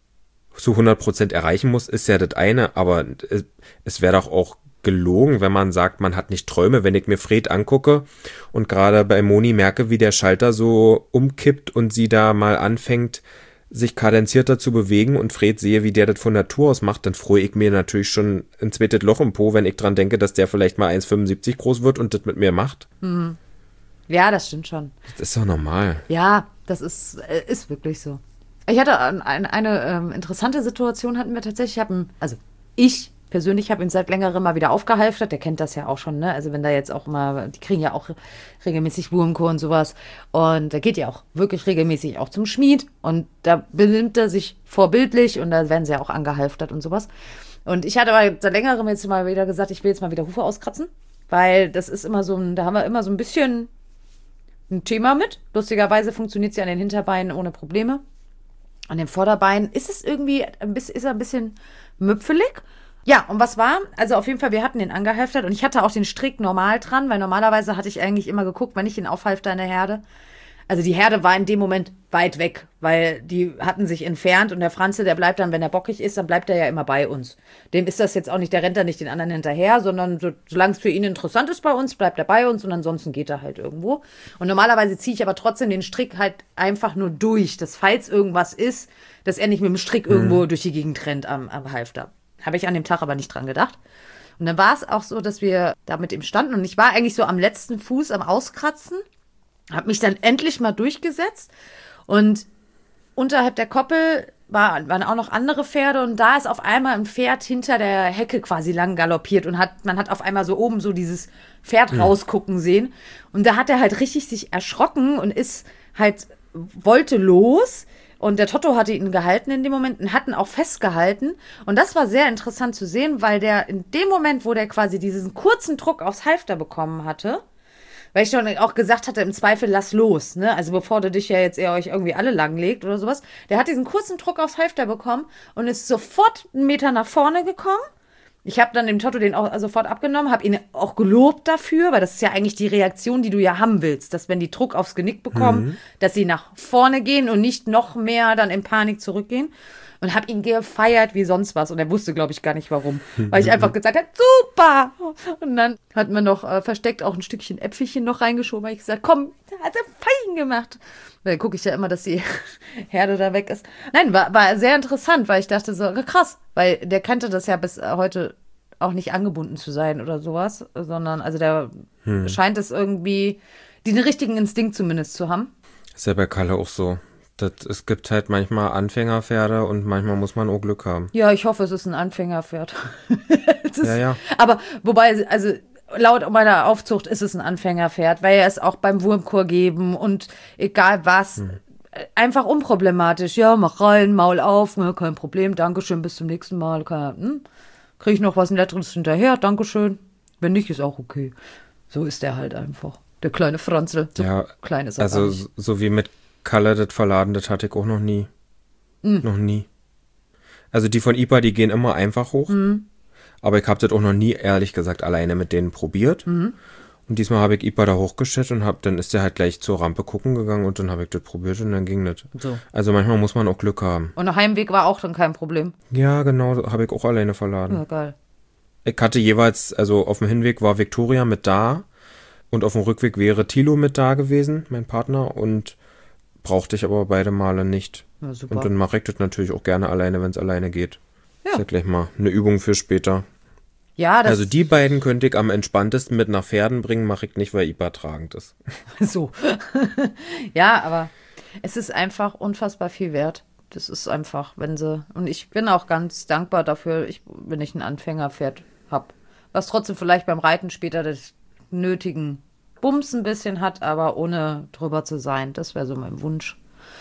zu 100% erreichen musst, ist ja das eine, aber es wäre doch auch gelogen, wenn man sagt, man hat nicht Träume. Wenn ich mir Fred angucke und gerade bei Moni merke, wie der Schalter so umkippt und sie da mal anfängt, sich kadenzierter zu bewegen und Fred sehe, wie der das von Natur aus macht, dann freue ich mir natürlich schon ein zweites Loch im Po, wenn ich dran denke, dass der vielleicht mal 1,75 groß wird und das mit mir macht. Ja, das stimmt schon. Das ist doch normal. Ja, das ist wirklich so. Ich hatte eine interessante Situation hatten wir tatsächlich. Ich persönlich habe ihn seit längerem mal wieder aufgehalftert. Der kennt das ja auch schon, ne? Also wenn da jetzt auch mal, die kriegen ja auch regelmäßig Wurmkur und sowas. Und da geht ja auch wirklich regelmäßig auch zum Schmied. Und da benimmt er sich vorbildlich und da werden sie ja auch angehalftert und sowas. Und ich hatte aber seit längerem jetzt mal wieder gesagt, ich will jetzt mal wieder Hufe auskratzen. Weil das ist immer da haben wir immer so ein bisschen ein Thema mit. Lustigerweise funktioniert es ja an den Hinterbeinen ohne Probleme. An den Vorderbeinen ist er ein bisschen müpfelig. Ja, und was war? Also auf jeden Fall, wir hatten den angehalftert und ich hatte auch den Strick normal dran, weil normalerweise hatte ich eigentlich immer geguckt, wenn ich ihn aufhalfte in der Herde, Also die Herde war in dem Moment weit weg, weil die hatten sich entfernt und der Franzl, der bleibt dann, wenn er bockig ist, dann bleibt er ja immer bei uns. Dem ist das jetzt auch nicht, der rennt da nicht den anderen hinterher, sondern solange es für ihn interessant ist bei uns, bleibt er bei uns und ansonsten geht er halt irgendwo. Und normalerweise ziehe ich aber trotzdem den Strick halt einfach nur durch, dass falls irgendwas ist, dass er nicht mit dem Strick irgendwo durch die Gegend rennt am Halfter. Habe ich an dem Tag aber nicht dran gedacht. Und dann war es auch so, dass wir da mit ihm standen und ich war eigentlich so am letzten Fuß am Auskratzen. Habe mich dann endlich mal durchgesetzt und unterhalb der Koppel waren auch noch andere Pferde und da ist auf einmal ein Pferd hinter der Hecke quasi lang galoppiert und man hat auf einmal so oben so dieses Pferd rausgucken sehen und da hat er halt richtig sich erschrocken und wollte los und der Toto hatte ihn gehalten in dem Moment und hat ihn auch festgehalten und das war sehr interessant zu sehen, weil der in dem Moment, wo der quasi diesen kurzen Druck aufs Halfter bekommen hatte, weil ich schon auch gesagt hatte, im Zweifel lass los, ne? Also bevor du dich ja jetzt euch irgendwie alle langlegt oder sowas. Der hat diesen kurzen Druck aufs Halfter bekommen und ist sofort einen Meter nach vorne gekommen. Ich habe dann dem Toto den auch sofort abgenommen, habe ihn auch gelobt dafür, weil das ist ja eigentlich die Reaktion, die du ja haben willst, dass wenn die Druck aufs Genick bekommen, dass sie nach vorne gehen und nicht noch mehr dann in Panik zurückgehen. Und habe ihn gefeiert wie sonst was. Und er wusste, glaube ich, gar nicht warum. Weil ich einfach gesagt habe, super! Und dann hat man noch versteckt auch ein Stückchen Äpfelchen noch reingeschoben. Weil ich gesagt, komm, hat er fein gemacht. Da gucke ich ja immer, dass die Herde da weg ist. Nein, war sehr interessant, weil ich dachte so, krass. Weil der kannte das ja bis heute auch nicht angebunden zu sein oder sowas. Sondern, also der scheint es irgendwie, den richtigen Instinkt zumindest zu haben. Ist ja bei Kalle auch so. Es gibt halt manchmal Anfängerpferde und manchmal muss man auch Glück haben. Ja, ich hoffe, es ist ein Anfängerpferd. Ja. Aber wobei, also laut meiner Aufzucht ist es ein Anfängerpferd, weil er es auch beim Wurmkur geben und egal was, einfach unproblematisch. Ja, mach rein, Maul auf, ne, kein Problem, Dankeschön, bis zum nächsten Mal. Kriege ich noch was Nettes hinterher, Dankeschön. Wenn nicht, ist auch okay. So ist er halt einfach. Der kleine Franzl. So ja, klein ist er also so wie mit Kalle, das Verladen, das hatte ich auch noch nie. Noch nie. Also die von IPA, die gehen immer einfach hoch. Aber ich habe das auch noch nie, ehrlich gesagt, alleine mit denen probiert. Und diesmal habe ich IPA da hochgestellt und dann ist der halt gleich zur Rampe gucken gegangen und dann habe ich das probiert und dann ging das. So. Also manchmal muss man auch Glück haben. Und der Heimweg war auch dann kein Problem? Ja, genau, habe ich auch alleine verladen. Ja, geil. Ich hatte jeweils, also auf dem Hinweg war Victoria mit da und auf dem Rückweg wäre Thilo mit da gewesen, mein Partner, und brauchte ich aber beide Male nicht. Ja, super. Und dann mache ich das natürlich auch gerne alleine, wenn es alleine geht. Ja. Ist ja gleich mal eine Übung für später. Ja, also die beiden könnte ich am entspanntesten mit nach Pferden bringen, mache ich nicht, weil IPA tragend ist. So. Ja, aber es ist einfach unfassbar viel wert. Das ist einfach, und ich bin auch ganz dankbar dafür, wenn ich ein Anfängerpferd habe. Was trotzdem vielleicht beim Reiten später das nötigen Bums ein bisschen hat, aber ohne drüber zu sein. Das wäre so mein Wunsch.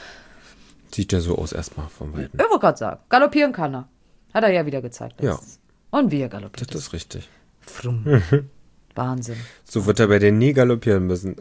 Sieht ja so aus erstmal vom Weiten. Ich wollte gerade sagen, galoppieren kann er. Hat er ja wieder gezeigt. Ja. Und wie er galoppiert. Das ist richtig. Frum. Wahnsinn. So wird er bei denen nie galoppieren müssen.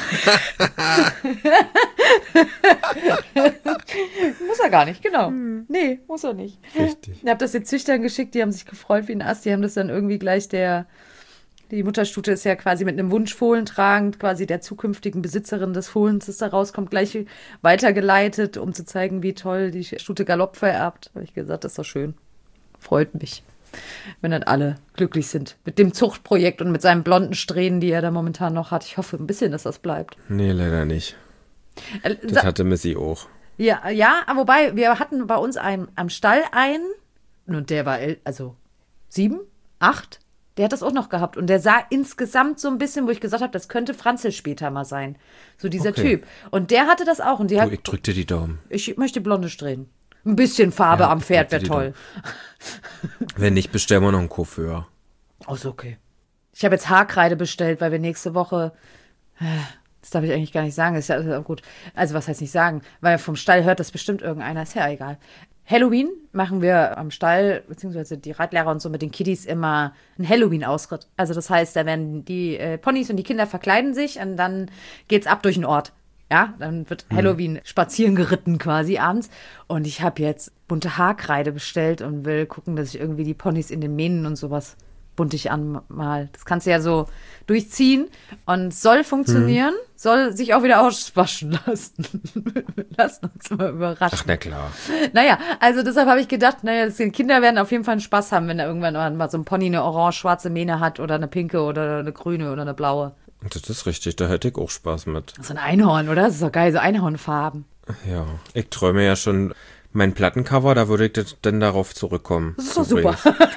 Muss er gar nicht, genau. Nee, muss er nicht. Richtig. Ich habe das den Züchtern geschickt, die haben sich gefreut wie ein Ast. Die haben das dann irgendwie gleich die Mutterstute ist ja quasi mit einem Wunschfohlen tragend, quasi der zukünftigen Besitzerin des Fohlens, das da rauskommt, gleich weitergeleitet, um zu zeigen, wie toll die Stute Galopp vererbt. Habe ich gesagt, das ist doch schön. Freut mich, wenn dann alle glücklich sind mit dem Zuchtprojekt und mit seinen blonden Strähnen, die er da momentan noch hat. Ich hoffe ein bisschen, dass das bleibt. Nee, leider nicht. Das hatte Missy auch. Ja, wobei, wir hatten bei uns am Stall einen, und der war, 7, 8, der hat das auch noch gehabt. Und der sah insgesamt so ein bisschen, wo ich gesagt habe, das könnte Franzl später mal sein. So dieser Typ. Und der hatte das auch. Und ich drück dir die Daumen. Ich möchte blonde Strähnen. Ein bisschen Farbe am Pferd wäre toll. Wenn nicht, bestellen wir noch einen Coiffeur. Oh, ist okay. Ich habe jetzt Haarkreide bestellt, weil wir nächste Woche, das darf ich eigentlich gar nicht sagen, ist ja gut. Also was heißt nicht sagen, weil vom Stall hört das bestimmt irgendeiner, ist ja egal. Halloween machen wir am Stall, beziehungsweise die Reitlehrer und so mit den Kiddies immer einen Halloween-Ausritt. Also das heißt, da werden die Ponys und die Kinder verkleiden sich und dann geht's ab durch den Ort. Ja, dann wird Halloween spazieren geritten quasi abends. Und ich habe jetzt bunte Haarkreide bestellt und will gucken, dass ich irgendwie die Ponys in den Mähnen und sowas buntig anmal. Das kannst du ja so durchziehen und soll funktionieren, soll sich auch wieder auswaschen lassen. Lassen uns mal überraschen. Ach, na klar. Naja, also deshalb habe ich gedacht, die Kinder werden auf jeden Fall einen Spaß haben, wenn da irgendwann mal so ein Pony eine orange-schwarze Mähne hat oder eine pinke oder eine grüne oder eine blaue. Und das ist richtig, da hätte ich auch Spaß mit. So ein Einhorn, oder? Das ist doch geil, so Einhornfarben. Ja, ich träume ja schon mein Plattencover, da würde ich dann darauf zurückkommen. Das ist doch super.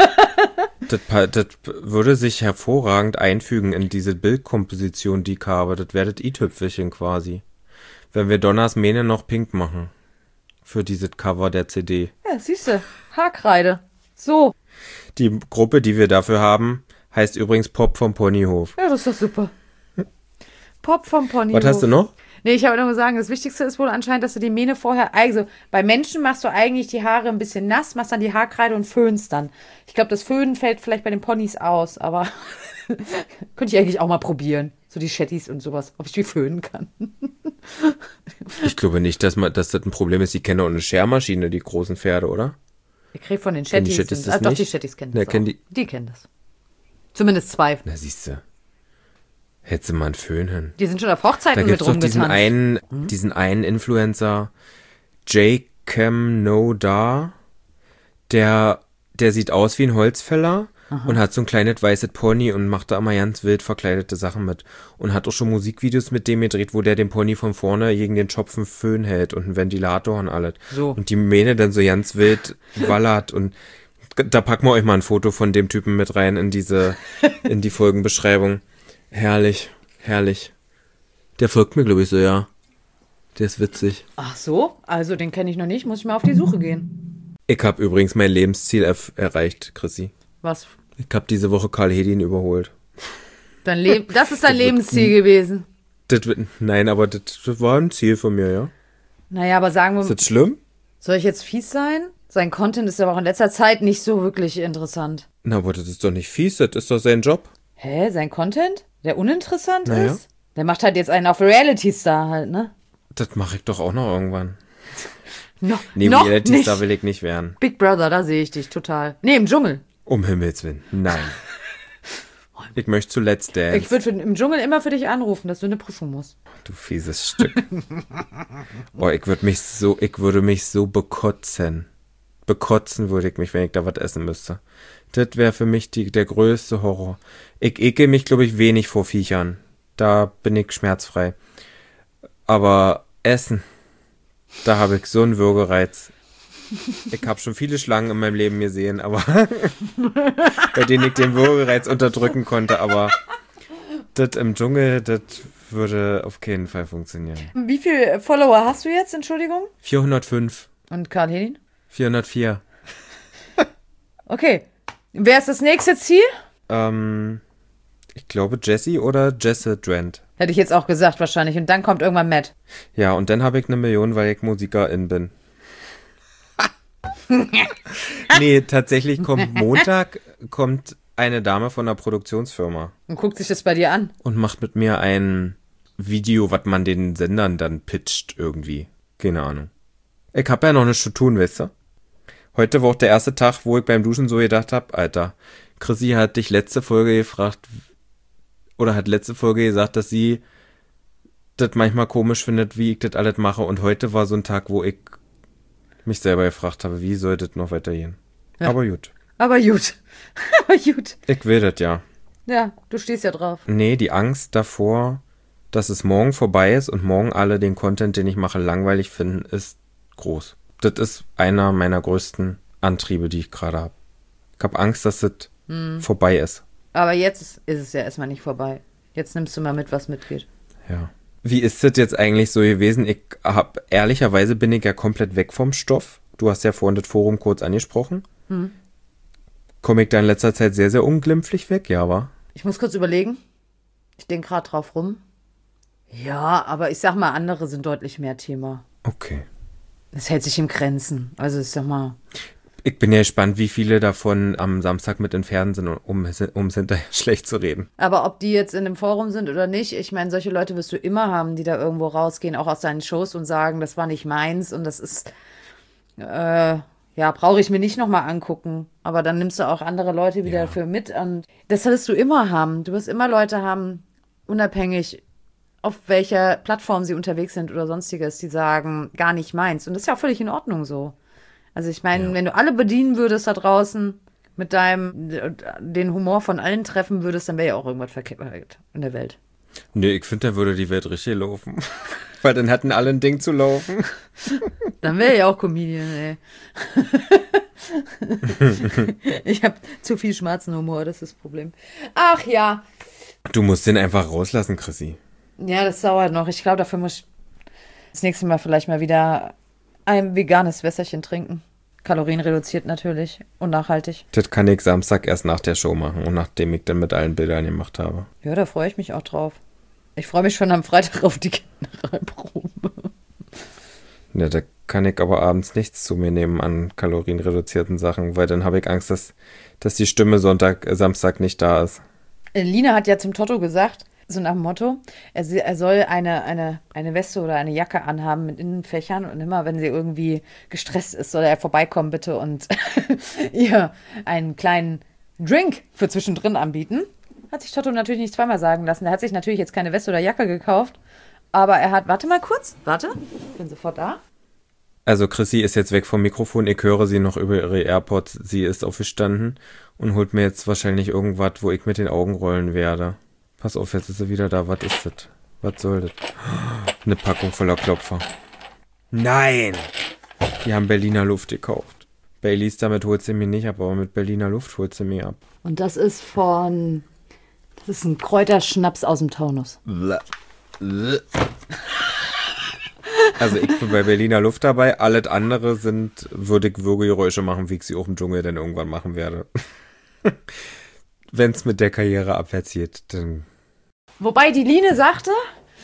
Das würde sich hervorragend einfügen in diese Bildkomposition, die ich habe. Das wäre das i-Tüpfelchen quasi. Wenn wir Donners Mähne noch pink machen. Für dieses Cover der CD. Ja, siehst du, Haarkreide. So. Die Gruppe, die wir dafür haben, heißt übrigens Pop vom Ponyhof. Ja, das ist doch super. Pop vom Ponyhof. Was hast du noch? Nee, ich habe nur gesagt, das Wichtigste ist wohl anscheinend, dass du die Mähne vorher, also bei Menschen machst du eigentlich die Haare ein bisschen nass, machst dann die Haarkreide und föhnst dann. Ich glaube, das Föhnen fällt vielleicht bei den Ponys aus, aber könnte ich eigentlich auch mal probieren. So die Shetties und sowas, ob ich die föhnen kann. Ich glaube nicht, dass das ein Problem ist. Die kennen auch eine Schermaschine, die großen Pferde, oder? Ich kriege von den Kennen die Shetties. Shetties das Doch, nicht? die Shetties kennen Ja, das kennen auch. die- Die kennen das. Zumindest 2. Na, siehst du. Hättest du mal einen Föhn hin. Die sind schon auf Da Hochzeiten mit gibt's doch rumgetanzt. diesen einen Influencer, J-Cam No Da, der sieht aus wie ein Holzfäller und hat so ein kleines weißes Pony und macht da immer ganz wild verkleidete Sachen mit. Und hat auch schon Musikvideos mit dem gedreht, wo der den Pony von vorne gegen den Schopf einen Föhn hält und einen Ventilator und alles. So. Und die Mähne dann so ganz wild wallert und da packen wir euch mal ein Foto von dem Typen mit rein in die Folgenbeschreibung. Herrlich, herrlich. Der folgt mir, glaube ich, so, ja. Der ist witzig. Ach so, also den kenne ich noch nicht, muss ich mal auf die Suche gehen. Ich habe übrigens mein Lebensziel erreicht, Chrissy. Was? Ich habe diese Woche Karl Hedin überholt. Das ist dein Lebensziel gewesen. Nein, aber das war ein Ziel von mir, ja. Naja, aber sagen wir, Ist das schlimm? soll ich jetzt fies sein? Sein Content ist aber auch in letzter Zeit nicht so wirklich interessant. Na, aber das ist doch nicht fies, das ist doch sein Job. Hä, sein Content? Der uninteressant Naja. ist? Der macht halt jetzt einen auf Reality-Star halt, ne? Das mache ich doch auch noch irgendwann. No, Nee, noch Reality-Star nicht. will ich nicht werden. Big Brother, da sehe ich dich total. Nee, im Dschungel. Um Himmels Willen, nein. Ich möchte zuletzt Dance. Ich würde im Dschungel immer für dich anrufen, dass du eine Prüfung musst. Du fieses Stück. Oh, ich würde mich so bekotzen. Bekotzen würde ich mich, wenn ich da was essen müsste. Das wäre für mich der größte Horror. Ich ekel mich, glaube ich, wenig vor Viechern. Da bin ich schmerzfrei. Aber Essen, da habe ich so einen Würgereiz. Ich habe schon viele Schlangen in meinem Leben gesehen, aber bei denen ich den Würgereiz unterdrücken konnte. Aber das im Dschungel, das würde auf keinen Fall funktionieren. Wie viele Follower hast du jetzt, Entschuldigung? 405, Und Karl Hedin? 404. Okay. Wer ist das nächste Ziel? Ich glaube Jessie oder Jesse Drent. Hätte ich jetzt auch gesagt wahrscheinlich. Und dann kommt irgendwann Matt. Ja, und dann habe ich 1 Million, weil ich Musikerin bin. Nee, tatsächlich Montag kommt eine Dame von einer Produktionsfirma Und guckt sich das bei dir an. und macht mit mir ein Video, was man den Sendern dann pitcht irgendwie. Keine Ahnung. Ich habe ja noch nichts zu tun, weißt du? Heute war auch der erste Tag, wo ich beim Duschen so gedacht habe, Alter, Chrissy hat dich letzte Folge gefragt, oder hat letzte Folge gesagt, dass sie das manchmal komisch findet, wie ich das alles mache. Und heute war so ein Tag, wo ich mich selber gefragt habe, wie soll das noch weitergehen? Ja. Aber gut. Aber gut. Aber gut. Ich will das ja. Ja, du stehst ja drauf. Nee, die Angst davor, dass es morgen vorbei ist und morgen alle den Content, den ich mache, langweilig finden, ist groß. Das ist einer meiner größten Antriebe, die ich gerade habe. Ich habe Angst, dass das vorbei ist. Aber jetzt ist es ja erstmal nicht vorbei. Jetzt nimmst du mal mit, was mitgeht. Ja. Wie ist das jetzt eigentlich so gewesen? Ehrlicherweise bin ich ja komplett weg vom Stoff. Du hast ja vorhin das Forum kurz angesprochen. Komme ich da in letzter Zeit sehr, sehr unglimpflich weg? Ja, wa? Ich muss kurz überlegen. Ich denke gerade drauf rum. Ja, aber ich sag mal, andere sind deutlich mehr Thema. Okay. Es hält sich in Grenzen. Also ich sag mal, Ich bin ja gespannt, wie viele davon am Samstag mit in Fernsehen sind, um es hinterher schlecht zu reden. aber ob die jetzt in dem Forum sind oder nicht, ich meine, solche Leute wirst du immer haben, die da irgendwo rausgehen, auch aus deinen Shows und sagen, das war nicht meins und das ist, Ja, brauche ich mir nicht nochmal angucken. Aber dann nimmst du auch andere Leute wieder dafür mit. Und das wirst du immer haben. Du wirst immer Leute haben, unabhängig auf welcher Plattform sie unterwegs sind oder sonstiges, die sagen, gar nicht meins. Und das ist ja auch völlig in Ordnung so. Also ich meine, wenn du alle bedienen würdest da draußen, mit den Humor von allen treffen würdest, dann wäre ja auch irgendwas verkehrt in der Welt. Nee, ich finde, da würde die Welt richtig laufen. Weil dann hatten alle ein Ding zu laufen. Dann wäre ich auch Comedian, ey. Ich habe zu viel Schmerzenhumor, das ist das Problem. Ach ja. Du musst den einfach rauslassen, Chrissy. Ja, das dauert noch. Ich glaube, dafür muss ich das nächste Mal vielleicht mal wieder ein veganes Wässerchen trinken. Kalorienreduziert natürlich und nachhaltig. Das kann ich Samstag erst nach der Show machen und nachdem ich dann mit allen Bildern gemacht habe. Ja, da freue ich mich auch drauf. Ich freue mich schon am Freitag auf die Generalprobe. Ja, da kann ich aber abends nichts zu mir nehmen an kalorienreduzierten Sachen, weil dann habe ich Angst, dass die Stimme Samstag nicht da ist. Lina hat ja zum Toto gesagt, so nach dem Motto, er soll eine Weste oder eine Jacke anhaben mit Innenfächern und immer, wenn sie irgendwie gestresst ist, soll er vorbeikommen bitte und ihr einen kleinen Drink für zwischendrin anbieten. Hat sich Toto natürlich nicht zweimal sagen lassen. Er hat sich natürlich jetzt keine Weste oder Jacke gekauft, aber er hat, warte mal kurz, ich bin sofort da. Also Chrissy ist jetzt weg vom Mikrofon, ich höre sie noch über ihre AirPods, sie ist aufgestanden und holt mir jetzt wahrscheinlich irgendwas, wo ich mit den Augen rollen werde. Pass auf, jetzt ist sie wieder da. Was ist das? Was soll das? Eine Packung voller Klopfer. Nein! Die haben Berliner Luft gekauft. Baileys, damit holt sie mich nicht ab, aber mit Berliner Luft holt sie mich ab. Und das ist ein Kräuterschnaps aus dem Taunus. Also ich bin bei Berliner Luft dabei. Alles andere würde ich Würgegeräusche machen, wie ich sie auch im Dschungel dann irgendwann machen werde. Wenn es mit der Karriere abwärts geht, dann... Wobei die Line sagte,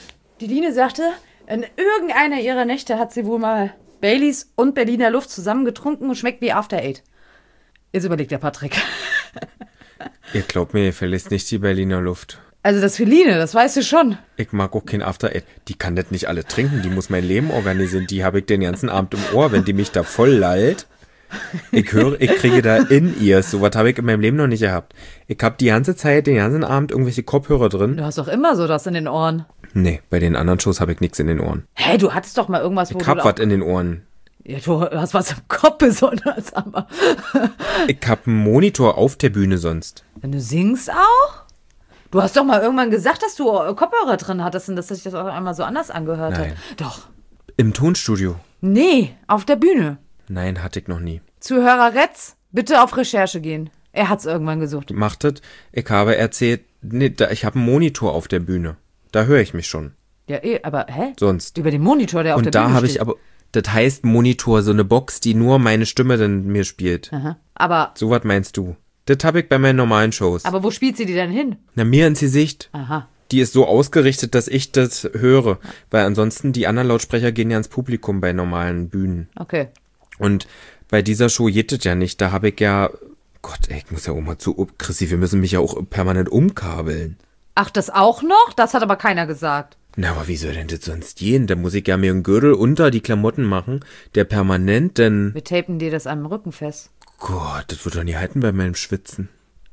in irgendeiner ihrer Nächte hat sie wohl mal Baileys und Berliner Luft zusammengetrunken und schmeckt wie After Eight. Jetzt überlegt der Patrick. Ihr glaubt mir, ihr verlässt nicht die Berliner Luft. Also das für Line, das weißt du schon. Ich mag auch kein After Eight. Die kann das nicht alle trinken, die muss mein Leben organisieren. Die habe ich den ganzen Abend im Ohr, wenn die mich da voll lallt. Ich kriege da In-Ears, sowas habe ich in meinem Leben noch nicht gehabt. Ich habe die ganze Zeit, den ganzen Abend irgendwelche Kopfhörer drin. Du hast doch immer so das in den Ohren. Nee, bei den anderen Shows habe ich nichts in den Ohren. Hä, du hattest doch mal irgendwas, wo ich hab was in den Ohren. Ja, du hast was im Kopf besonders, aber... Ich hab einen Monitor auf der Bühne sonst. Wenn du singst auch? Du hast doch mal irgendwann gesagt, dass du Kopfhörer drin hattest und dass sich das auch einmal so anders angehört hat. Doch. Im Tonstudio? Nee, auf der Bühne. Nein, hatte ich noch nie. Zuhörer Retz, bitte auf Recherche gehen. Er hat's irgendwann gesucht. Macht das. Ich habe erzählt, ich habe einen Monitor auf der Bühne. Da höre ich mich schon. Ja, aber hä? Sonst. Über den Monitor, der auf der Bühne steht. Und da habe ich aber, das heißt Monitor, so eine Box, die nur meine Stimme dann mir spielt. Aha. Aber. So was meinst du? Das habe ich bei meinen normalen Shows. Aber wo spielt sie die denn hin? Na, mir ins Gesicht. Aha. Die ist so ausgerichtet, dass ich das höre. Weil ansonsten die anderen Lautsprecher gehen ja ins Publikum bei normalen Bühnen. Okay. Und bei dieser Show geht das ja nicht. Da habe ich ja... Gott, ey, ich muss ja auch mal zu... Chrissy, wir müssen mich ja auch permanent umkabeln. Ach, das auch noch? Das hat aber keiner gesagt. Na, aber wie soll denn das sonst gehen? Da muss ich ja mir einen Gürtel unter die Klamotten machen, der permanent denn... Wir tapen dir das am Rücken fest. Gott, das wird doch nie halten bei meinem Schwitzen.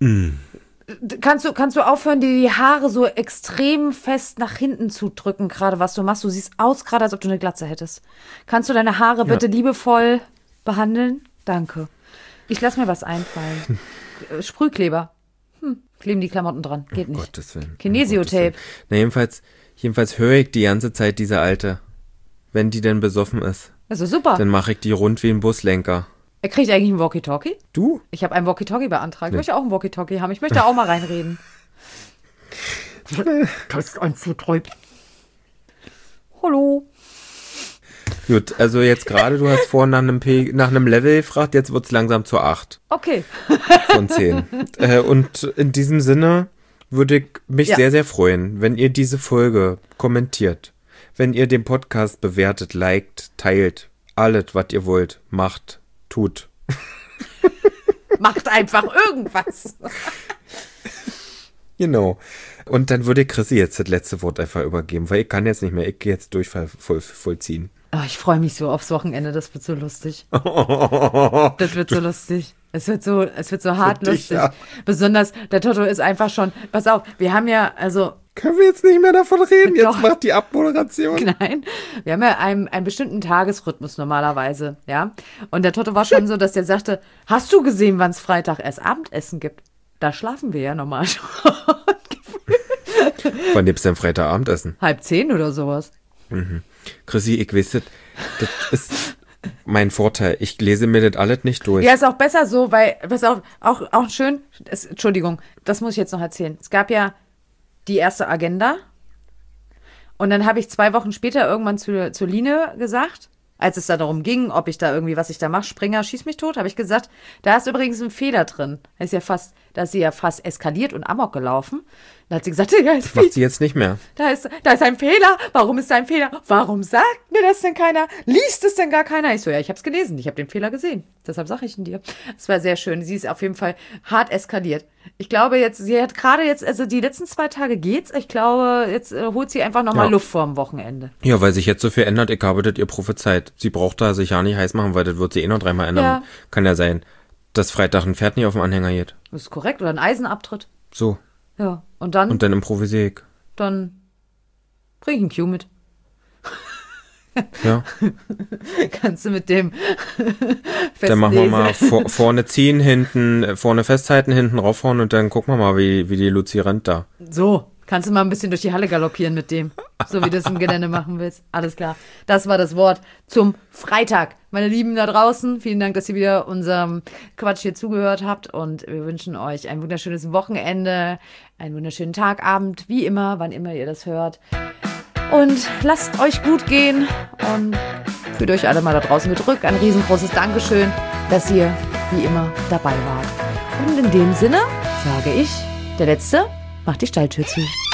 Kannst du aufhören, dir die Haare so extrem fest nach hinten zu drücken, gerade was du machst? Du siehst aus, gerade als ob du eine Glatze hättest. Kannst du deine Haare bitte liebevoll behandeln? Danke. Ich lass mir was einfallen. Sprühkleber. Kleben die Klamotten dran. Geht nicht. Gottes Willen. Kinesiotape. Na, jedenfalls höre ich die ganze Zeit diese Alte. Wenn die denn besoffen ist. Also super. Dann mache ich die rund wie ein Buslenker. Er kriegt eigentlich ein Walkie-Talkie? Du? Ich habe ein Walkie-Talkie beantragt. Ich möchte auch ein Walkie-Talkie haben. Ich möchte auch mal reinreden. Das ist ein zu treu. Hallo. Gut, also jetzt gerade, du hast vorhin nach einem Level gefragt, jetzt wird's langsam zur 8. Okay. Von 10. Und in diesem Sinne würde ich mich sehr, sehr freuen, wenn ihr diese Folge kommentiert. Wenn ihr den Podcast bewertet, liked, teilt. Alles, was ihr wollt, macht. Tut. Macht einfach irgendwas. Genau. Und dann würde Chrissy jetzt das letzte Wort einfach übergeben, weil ich kann jetzt nicht mehr, ich gehe jetzt Durchfall vollziehen. Oh, ich freue mich so aufs Wochenende, das wird so lustig. Das wird so lustig. Es wird so hart lustig. Ja. Besonders, der Toto ist einfach schon, pass auf, wir haben ja, also... Können wir jetzt nicht mehr davon reden? Jetzt macht die Abmoderation. Nein, wir haben ja einen bestimmten Tagesrhythmus normalerweise, ja. Und der Toto war schon so, dass der sagte, hast du gesehen, wann es Freitag erst Abendessen gibt? Da schlafen wir ja normal schon. Wann gibt's denn Freitag Abendessen? 9:30 oder sowas. Mhm. Chrissy, ich weiß, das ist mein Vorteil. Ich lese mir das alles nicht durch. Ja, ist auch besser so, weil, pass auf, auch schön, Entschuldigung, das muss ich jetzt noch erzählen. Es gab ja die erste Agenda und dann habe ich 2 Wochen später irgendwann zu Line gesagt, als es da darum ging, ob ich da irgendwie, was ich da mache, Springer, schieß mich tot, habe ich gesagt, da ist übrigens ein Fehler drin. Da ist sie ja fast eskaliert und amok gelaufen. Dann hat sie gesagt, ja, das macht sie jetzt nicht mehr. Da ist ein Fehler. Warum ist da ein Fehler? Warum sagt mir das denn keiner? Liest es denn gar keiner? Ich so, ja, ich habe es gelesen. Ich habe den Fehler gesehen. Deshalb sage ich ihn dir. Es war sehr schön. Sie ist auf jeden Fall hart eskaliert. Ich glaube jetzt, sie hat gerade jetzt, also die letzten 2 Tage geht's. Ich glaube, jetzt holt sie einfach nochmal Luft vorm Wochenende. Ja, weil sich jetzt so viel ändert. Ich habe das ihr prophezeit. Sie braucht da sich ja nicht heiß machen, weil das wird sie eh noch 3-mal ändern. Ja. Kann ja sein, dass Freitag ein Pferd nicht auf dem Anhänger geht. Das ist korrekt. Oder ein Eisenabtritt. So. Ja, und dann improvisiere ich. Dann bring ich einen Cue mit. Ja. Kannst du mit dem Dann machen wir mal vorne ziehen, vorne festhalten, hinten raufhauen und dann gucken wir mal, wie die Luzi rennt da. So, kannst du mal ein bisschen durch die Halle galoppieren mit dem, so wie du es im Gelände machen willst. Alles klar. Das war das Wort zum Freitag. Meine Lieben da draußen, vielen Dank, dass ihr wieder unserem Quatsch hier zugehört habt und wir wünschen euch ein wunderschönes Wochenende, einen wunderschönen Tag, Abend, wie immer, wann immer ihr das hört. Und lasst euch gut gehen und fühlt euch alle mal da draußen gedrückt. Ein riesengroßes Dankeschön, dass ihr wie immer dabei wart. Und in dem Sinne sage ich, der Letzte macht die Stalltür zu.